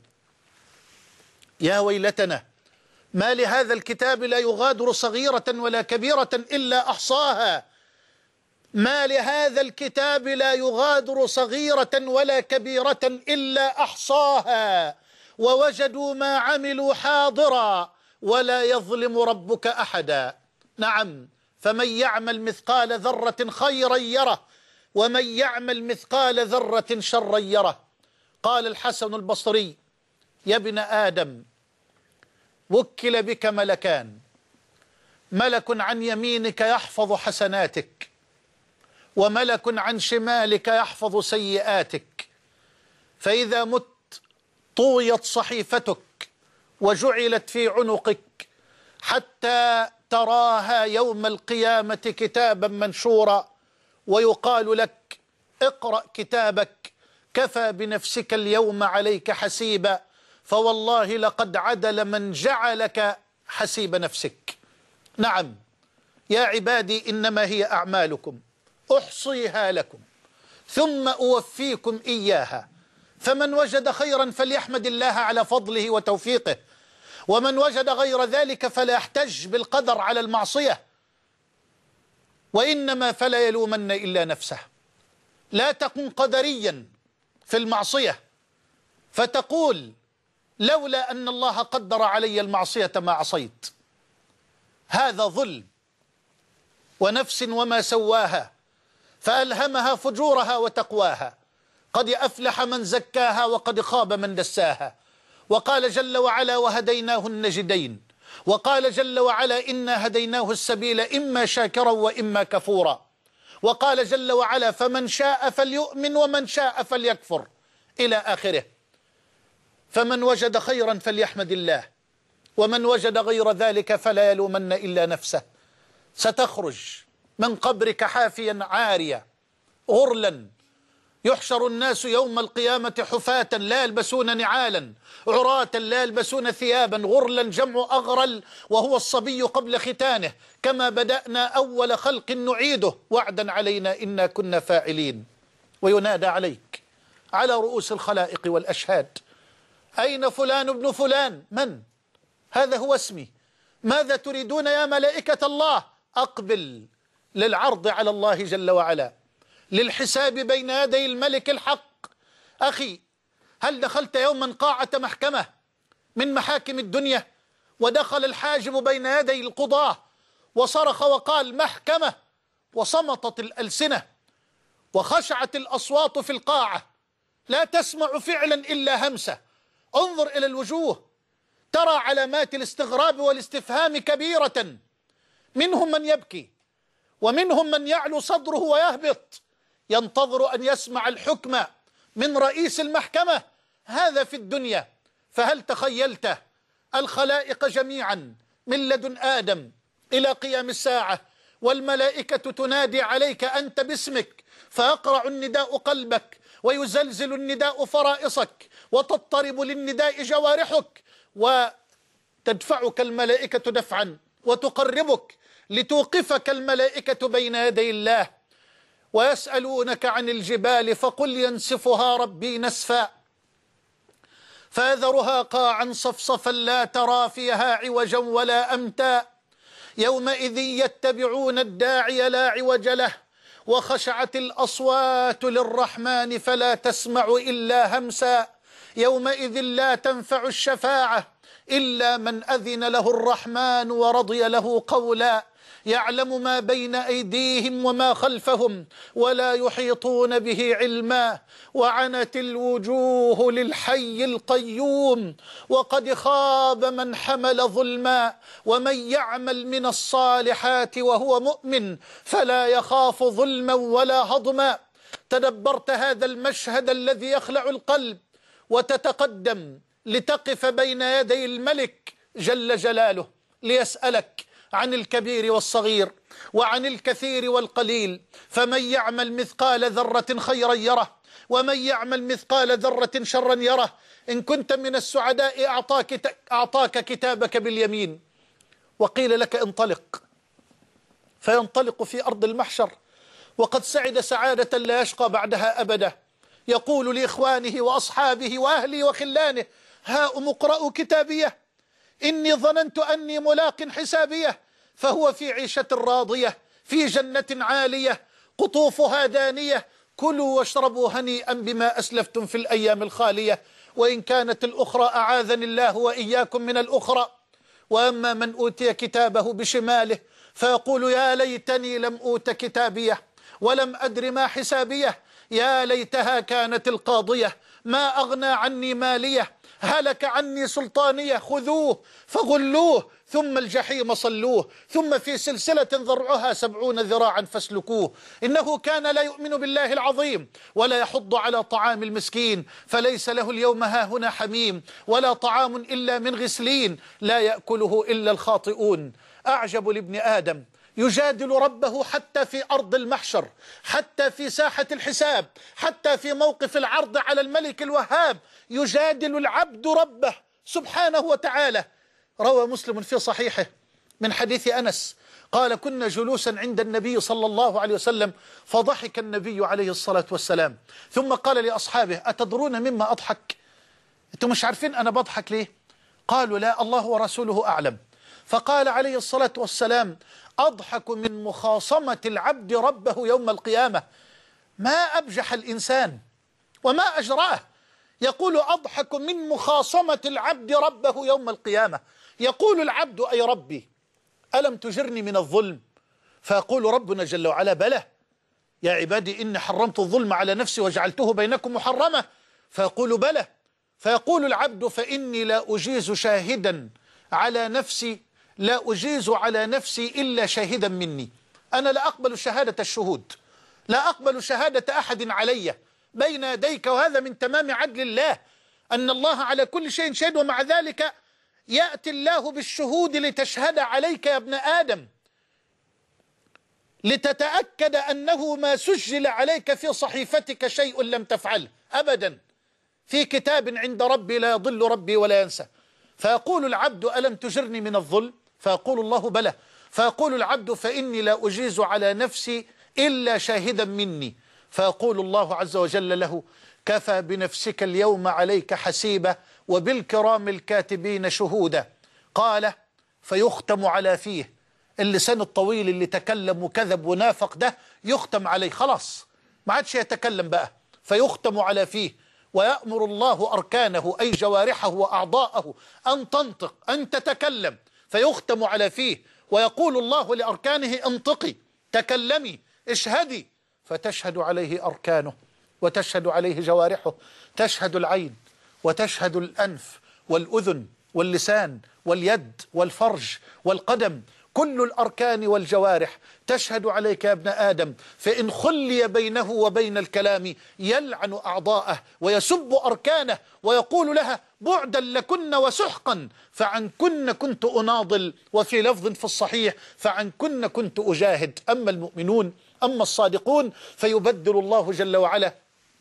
يا ويلتنا ما لهذا الكتاب لا يغادر صغيرة ولا كبيرة إلا أحصاها. ما لهذا الكتاب لا يغادر صغيرة ولا كبيرة إلا أحصاها ووجدوا ما عملوا حاضرا ولا يظلم ربك أحدا. نعم، فمن يعمل مثقال ذرة خيرا يره ومن يعمل مثقال ذرة شرا يره. قال الحسن البصري: يا ابن آدم وكل بك ملكان، ملك عن يمينك يحفظ حسناتك وملك عن شمالك يحفظ سيئاتك، فإذا مت طويت صحيفتك وجعلت في عنقك حتى تراها يوم القيامة كتابا منشورا، ويقال لك اقرأ كتابك كفى بنفسك اليوم عليك حسيبا، فوالله لقد عدل من جعلك حسيب نفسك. نعم يا عبادي، إنما هي أعمالكم أحصيها لكم ثم أوفيكم إياها، فمن وجد خيرا فليحمد الله على فضله وتوفيقه، ومن وجد غير ذلك فلا يحتج بالقدر على المعصية، وإنما فلا يلومن إلا نفسه. لا تكن قدريا في المعصية فتقول لولا أن الله قدر علي المعصية ما عصيت. هذا ظلم. ونفس وما سواها فألهمها فجورها وتقواها، قد أفلح من زكاها وقد خاب من دساها. وقال جل وعلا وهديناه النجدين، وقال جل وعلا إنا هديناه السبيل إما شاكرا وإما كفورا. وقال جل وعلا فمن شاء فليؤمن ومن شاء فليكفر إلى آخره. فمن وجد خيرا فليحمد الله، ومن وجد غير ذلك فلا يلومن إلا نفسه. ستخرج من قبرك حافيا عاريا غرلا، يحشر الناس يوم القيامة حفاة لا يلبسون نعالا، عراة لا يلبسون ثيابا، غرلا جمع أغرل وهو الصبي قبل ختانه، كما بدأنا أول خلق نعيده وعدا علينا إنا كنا فاعلين. وينادى عليك على رؤوس الخلائق والأشهاد أين فلان ابن فلان؟ من؟ هذا هو اسمي. ماذا تريدون يا ملائكة الله؟ أقبل للعرض على الله جل وعلا، للحساب بين يدي الملك الحق. أخي، هل دخلت يوما قاعة محكمة من محاكم الدنيا ودخل الحاجب بين يدي القضاة وصرخ وقال محكمة، وصمتت الألسنة وخشعت الأصوات في القاعة، لا تسمع فعلا إلا همسة؟ انظر إلى الوجوه، ترى علامات الاستغراب والاستفهام كبيرة، منهم من يبكي ومنهم من يعلو صدره ويهبط ينتظر أن يسمع الحكم من رئيس المحكمة. هذا في الدنيا. فهل تخيلت الخلائق جميعا من لدن آدم إلى قيام الساعة والملائكة تنادي عليك أنت باسمك، فيقرع النداء قلبك ويزلزل النداء فرائصك وتضطرب للنداء جوارحك، وتدفعك الملائكة دفعا وتقربك لتوقفك الملائكة بين يدي الله. ويسألونك عن الجبال فقل ينسفها ربي نسفا فيذرها قاعا صفصفا لا ترى فيها عوجا ولا أمتا، يومئذ يتبعون الداعي لا عوج له وخشعت الأصوات للرحمن فلا تسمع إلا همسا، يومئذ لا تنفع الشفاعة إلا من أذن له الرحمن ورضي له قولا، يعلم ما بين أيديهم وما خلفهم ولا يحيطون به علما، وعنت الوجوه للحي القيوم وقد خاب من حمل ظلما، ومن يعمل من الصالحات وهو مؤمن فلا يخاف ظلما ولا هضما. تدبرت هذا المشهد الذي يخلع القلب وتتقدم لتقف بين يدي الملك جل جلاله ليسألك عن الكبير والصغير وعن الكثير والقليل، فمن يعمل مثقال ذرة خيرا يره ومن يعمل مثقال ذرة شرا يره. إن كنت من السعداء أعطاك, أعطاك كتابك باليمين وقيل لك انطلق، فينطلق في أرض المحشر وقد سعد سعادة لا يشقى بعدها أبدا، يقول لإخوانه وأصحابه وأهلي وخلانه هاؤم اقرأوا كتابيه إني ظننت أني ملاق حسابيه، فهو في عيشة راضية في جنة عالية قطوفها دانية، كلوا واشربوا هنيئا بما أسلفتم في الأيام الخالية، وإن كانت الأخرى أعاذني الله وإياكم من الأخرى. وأما من أوتي كتابه بشماله فيقول يا ليتني لم أوت كتابيه ولم أدر ما حسابيه، يا ليتها كانت القاضية ما أغنى عني ماليه هلك عني سلطانيه خذوه فغلوه ثم الجحيم صلوه ثم في سلسلة ذرعها سبعون ذراعا فاسلكوه إنه كان لا يؤمن بالله العظيم ولا يحض على طعام المسكين فليس له اليوم هاهنا حميم ولا طعام إلا من غسلين لا يأكله إلا الخاطئون. أعجب لابن آدم يجادل ربه حتى في أرض المحشر، حتى في ساحة الحساب، حتى في موقف العرض على الملك الوهاب يجادل العبد ربه سبحانه وتعالى. روى مسلم في صحيحه من حديث أنس قال كنا جلوسا عند النبي صلى الله عليه وسلم فضحك النبي عليه الصلاة والسلام ثم قال لأصحابه أتدرون مما أضحك؟ أنتم مش عارفين أنا بضحك ليه؟ قالوا لا الله ورسوله أعلم. فقال عليه الصلاة والسلام أضحك من مخاصمة العبد ربه يوم القيامة. ما أبجح الإنسان وما أجرأه، يقول أضحك من مخاصمة العبد ربه يوم القيامة. يقول العبد أي ربي ألم تجرني من الظلم؟ فيقول ربنا جل وعلا بلى يا عبادي إني حرمت الظلم على نفسي وجعلته بينكم محرمة. فيقول بلى. فيقول العبد فإني لا أجيز شاهدا على نفسي لا أجيز على نفسي إلا شاهدا مني. أنا لا أقبل شهادة الشهود، لا أقبل شهادة أحد علي بين يديك، وهذا من تمام عدل الله أن الله على كل شيء شهيد، ومع ذلك يأتي الله بالشهود لتشهد عليك يا ابن آدم، لتتأكد أنه ما سجل عليك في صحيفتك شيء لم تفعله أبدا، في كتاب عند ربي لا يضل ربي ولا ينسى. فيقول العبد ألم تجرني من الظلم؟ فيقول الله بلى. فيقول العبد فإني لا أجيز على نفسي إلا شاهدا مني. فيقول الله عز وجل له كفى بنفسك اليوم عليك حسيبة وبالكرام الكاتبين شهودا. قال فيختم على فيه، اللسان الطويل اللي تكلم وكذب ونافق ده يختم عليه، خلاص ما عادش يتكلم بقى، فيختم على فيه ويأمر الله أركانه أي جوارحه وأعضاءه أن تنطق أن تتكلم، فيختم على فيه ويقول الله لأركانه انطقي تكلمي اشهدي، فتشهد عليه أركانه وتشهد عليه جوارحه، تشهد العين وتشهد الأنف والأذن واللسان واليد والفرج والقدم، كل الأركان والجوارح تشهد عليك يا ابن آدم. فإن خلي بينه وبين الكلام يلعن أعضاءه ويسب أركانه ويقول لها بعدا لكن وسحقا فعنكن كنت أناضل، وفي لفظ في الصحيح فعنكن كنت أجاهد. أما المؤمنون أما الصادقون فيبدل الله جل وعلا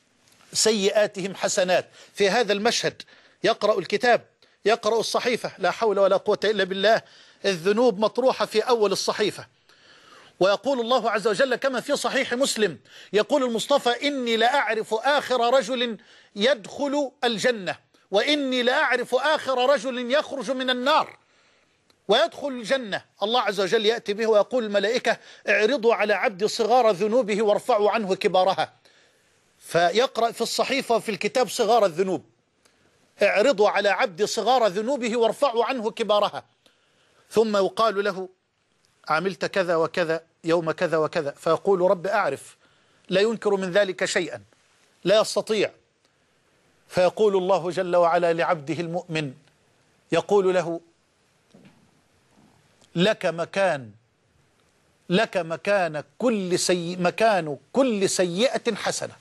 سيئاتهم حسنات. في هذا المشهد يقرأ الكتاب يقرأ الصحيفة، لا حول ولا قوة إلا بالله، الذنوب مطروحة في أول الصحيفة، ويقول الله عز وجل كما في صحيح مسلم يقول المصطفى إني لأعرف آخر رجل يدخل الجنة وإني لأعرف آخر رجل يخرج من النار ويدخل الجنة. الله عز وجل يأتي به ويقول الملائكة اعرضوا على عبد صغار ذنوبه وارفعوا عنه كبارها، فيقرأ في الصحيفة وفي الكتاب صغار الذنوب، اعرضوا على عبد صغار ذنوبه وارفعوا عنه كبارها، ثم يقال له عملت كذا وكذا يوم كذا وكذا، فيقول رب أعرف، لا ينكر من ذلك شيئا، لا يستطيع. فيقول الله جل وعلا لعبده المؤمن يقول له لك مكان لك مكان كل سي مكان كل سيئة حسنة،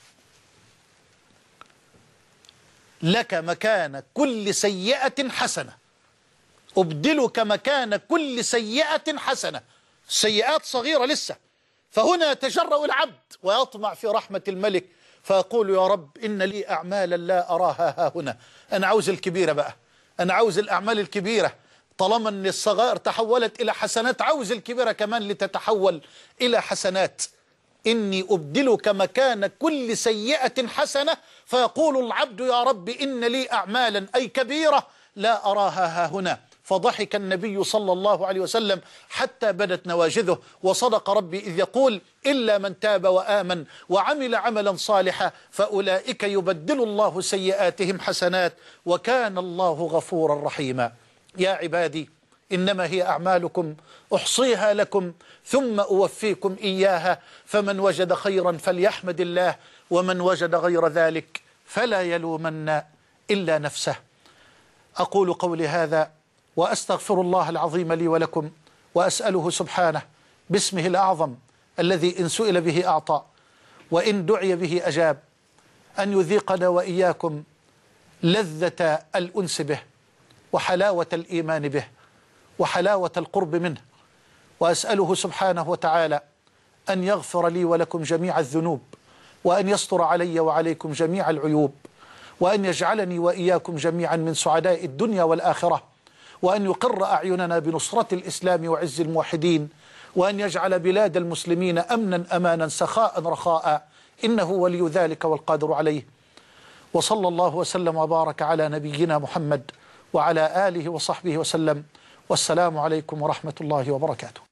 لك مكان كل سيئة حسنة، أبدلك مكان كل سيئة حسنة. السيئات صغيرة لسه، فهنا يتجرأ العبد ويطمع في رحمة الملك فيقول يا رب إن لي أعمالا لا أراها ها هنا، أنا عاوز الكبيرة بقى، أنا عاوز الأعمال الكبيرة، طالما أن الصغائر تحولت إلى حسنات عاوز الكبيرة كمان لتتحول إلى حسنات. إني أبدلك مكان كل سيئة حسنة، فيقول العبد يا رب إن لي أعمالا أي كبيرة لا أراها ها هنا. فضحك النبي صلى الله عليه وسلم حتى بدت نواجذه، وصدق ربي إذ يقول إلا من تاب وآمن وعمل عملا صالحا فأولئك يبدل الله سيئاتهم حسنات وكان الله غفورا رحيما. يا عبادي إنما هي أعمالكم أحصيها لكم ثم أوفيكم إياها، فمن وجد خيرا فليحمد الله ومن وجد غير ذلك فلا يلومن إلا نفسه. أقول قولي هذا وأستغفر الله العظيم لي ولكم، وأسأله سبحانه باسمه الأعظم الذي إن سئل به أعطى وإن دعي به أجاب، أن يذيقنا وإياكم لذة الأنس به وحلاوة الإيمان به وحلاوة القرب منه. وأسأله سبحانه وتعالى أن يغفر لي ولكم جميع الذنوب، وأن يستر علي وعليكم جميع العيوب، وأن يجعلني وإياكم جميعا من سعداء الدنيا والآخرة، وأن يقر أعيننا بنصرة الإسلام وعز الموحدين، وأن يجعل بلاد المسلمين أمنا أمانا سخاء رخاء، إنه ولي ذلك والقادر عليه. وصلى الله وسلم وبارك على نبينا محمد وعلى آله وصحبه وسلم، والسلام عليكم ورحمة الله وبركاته.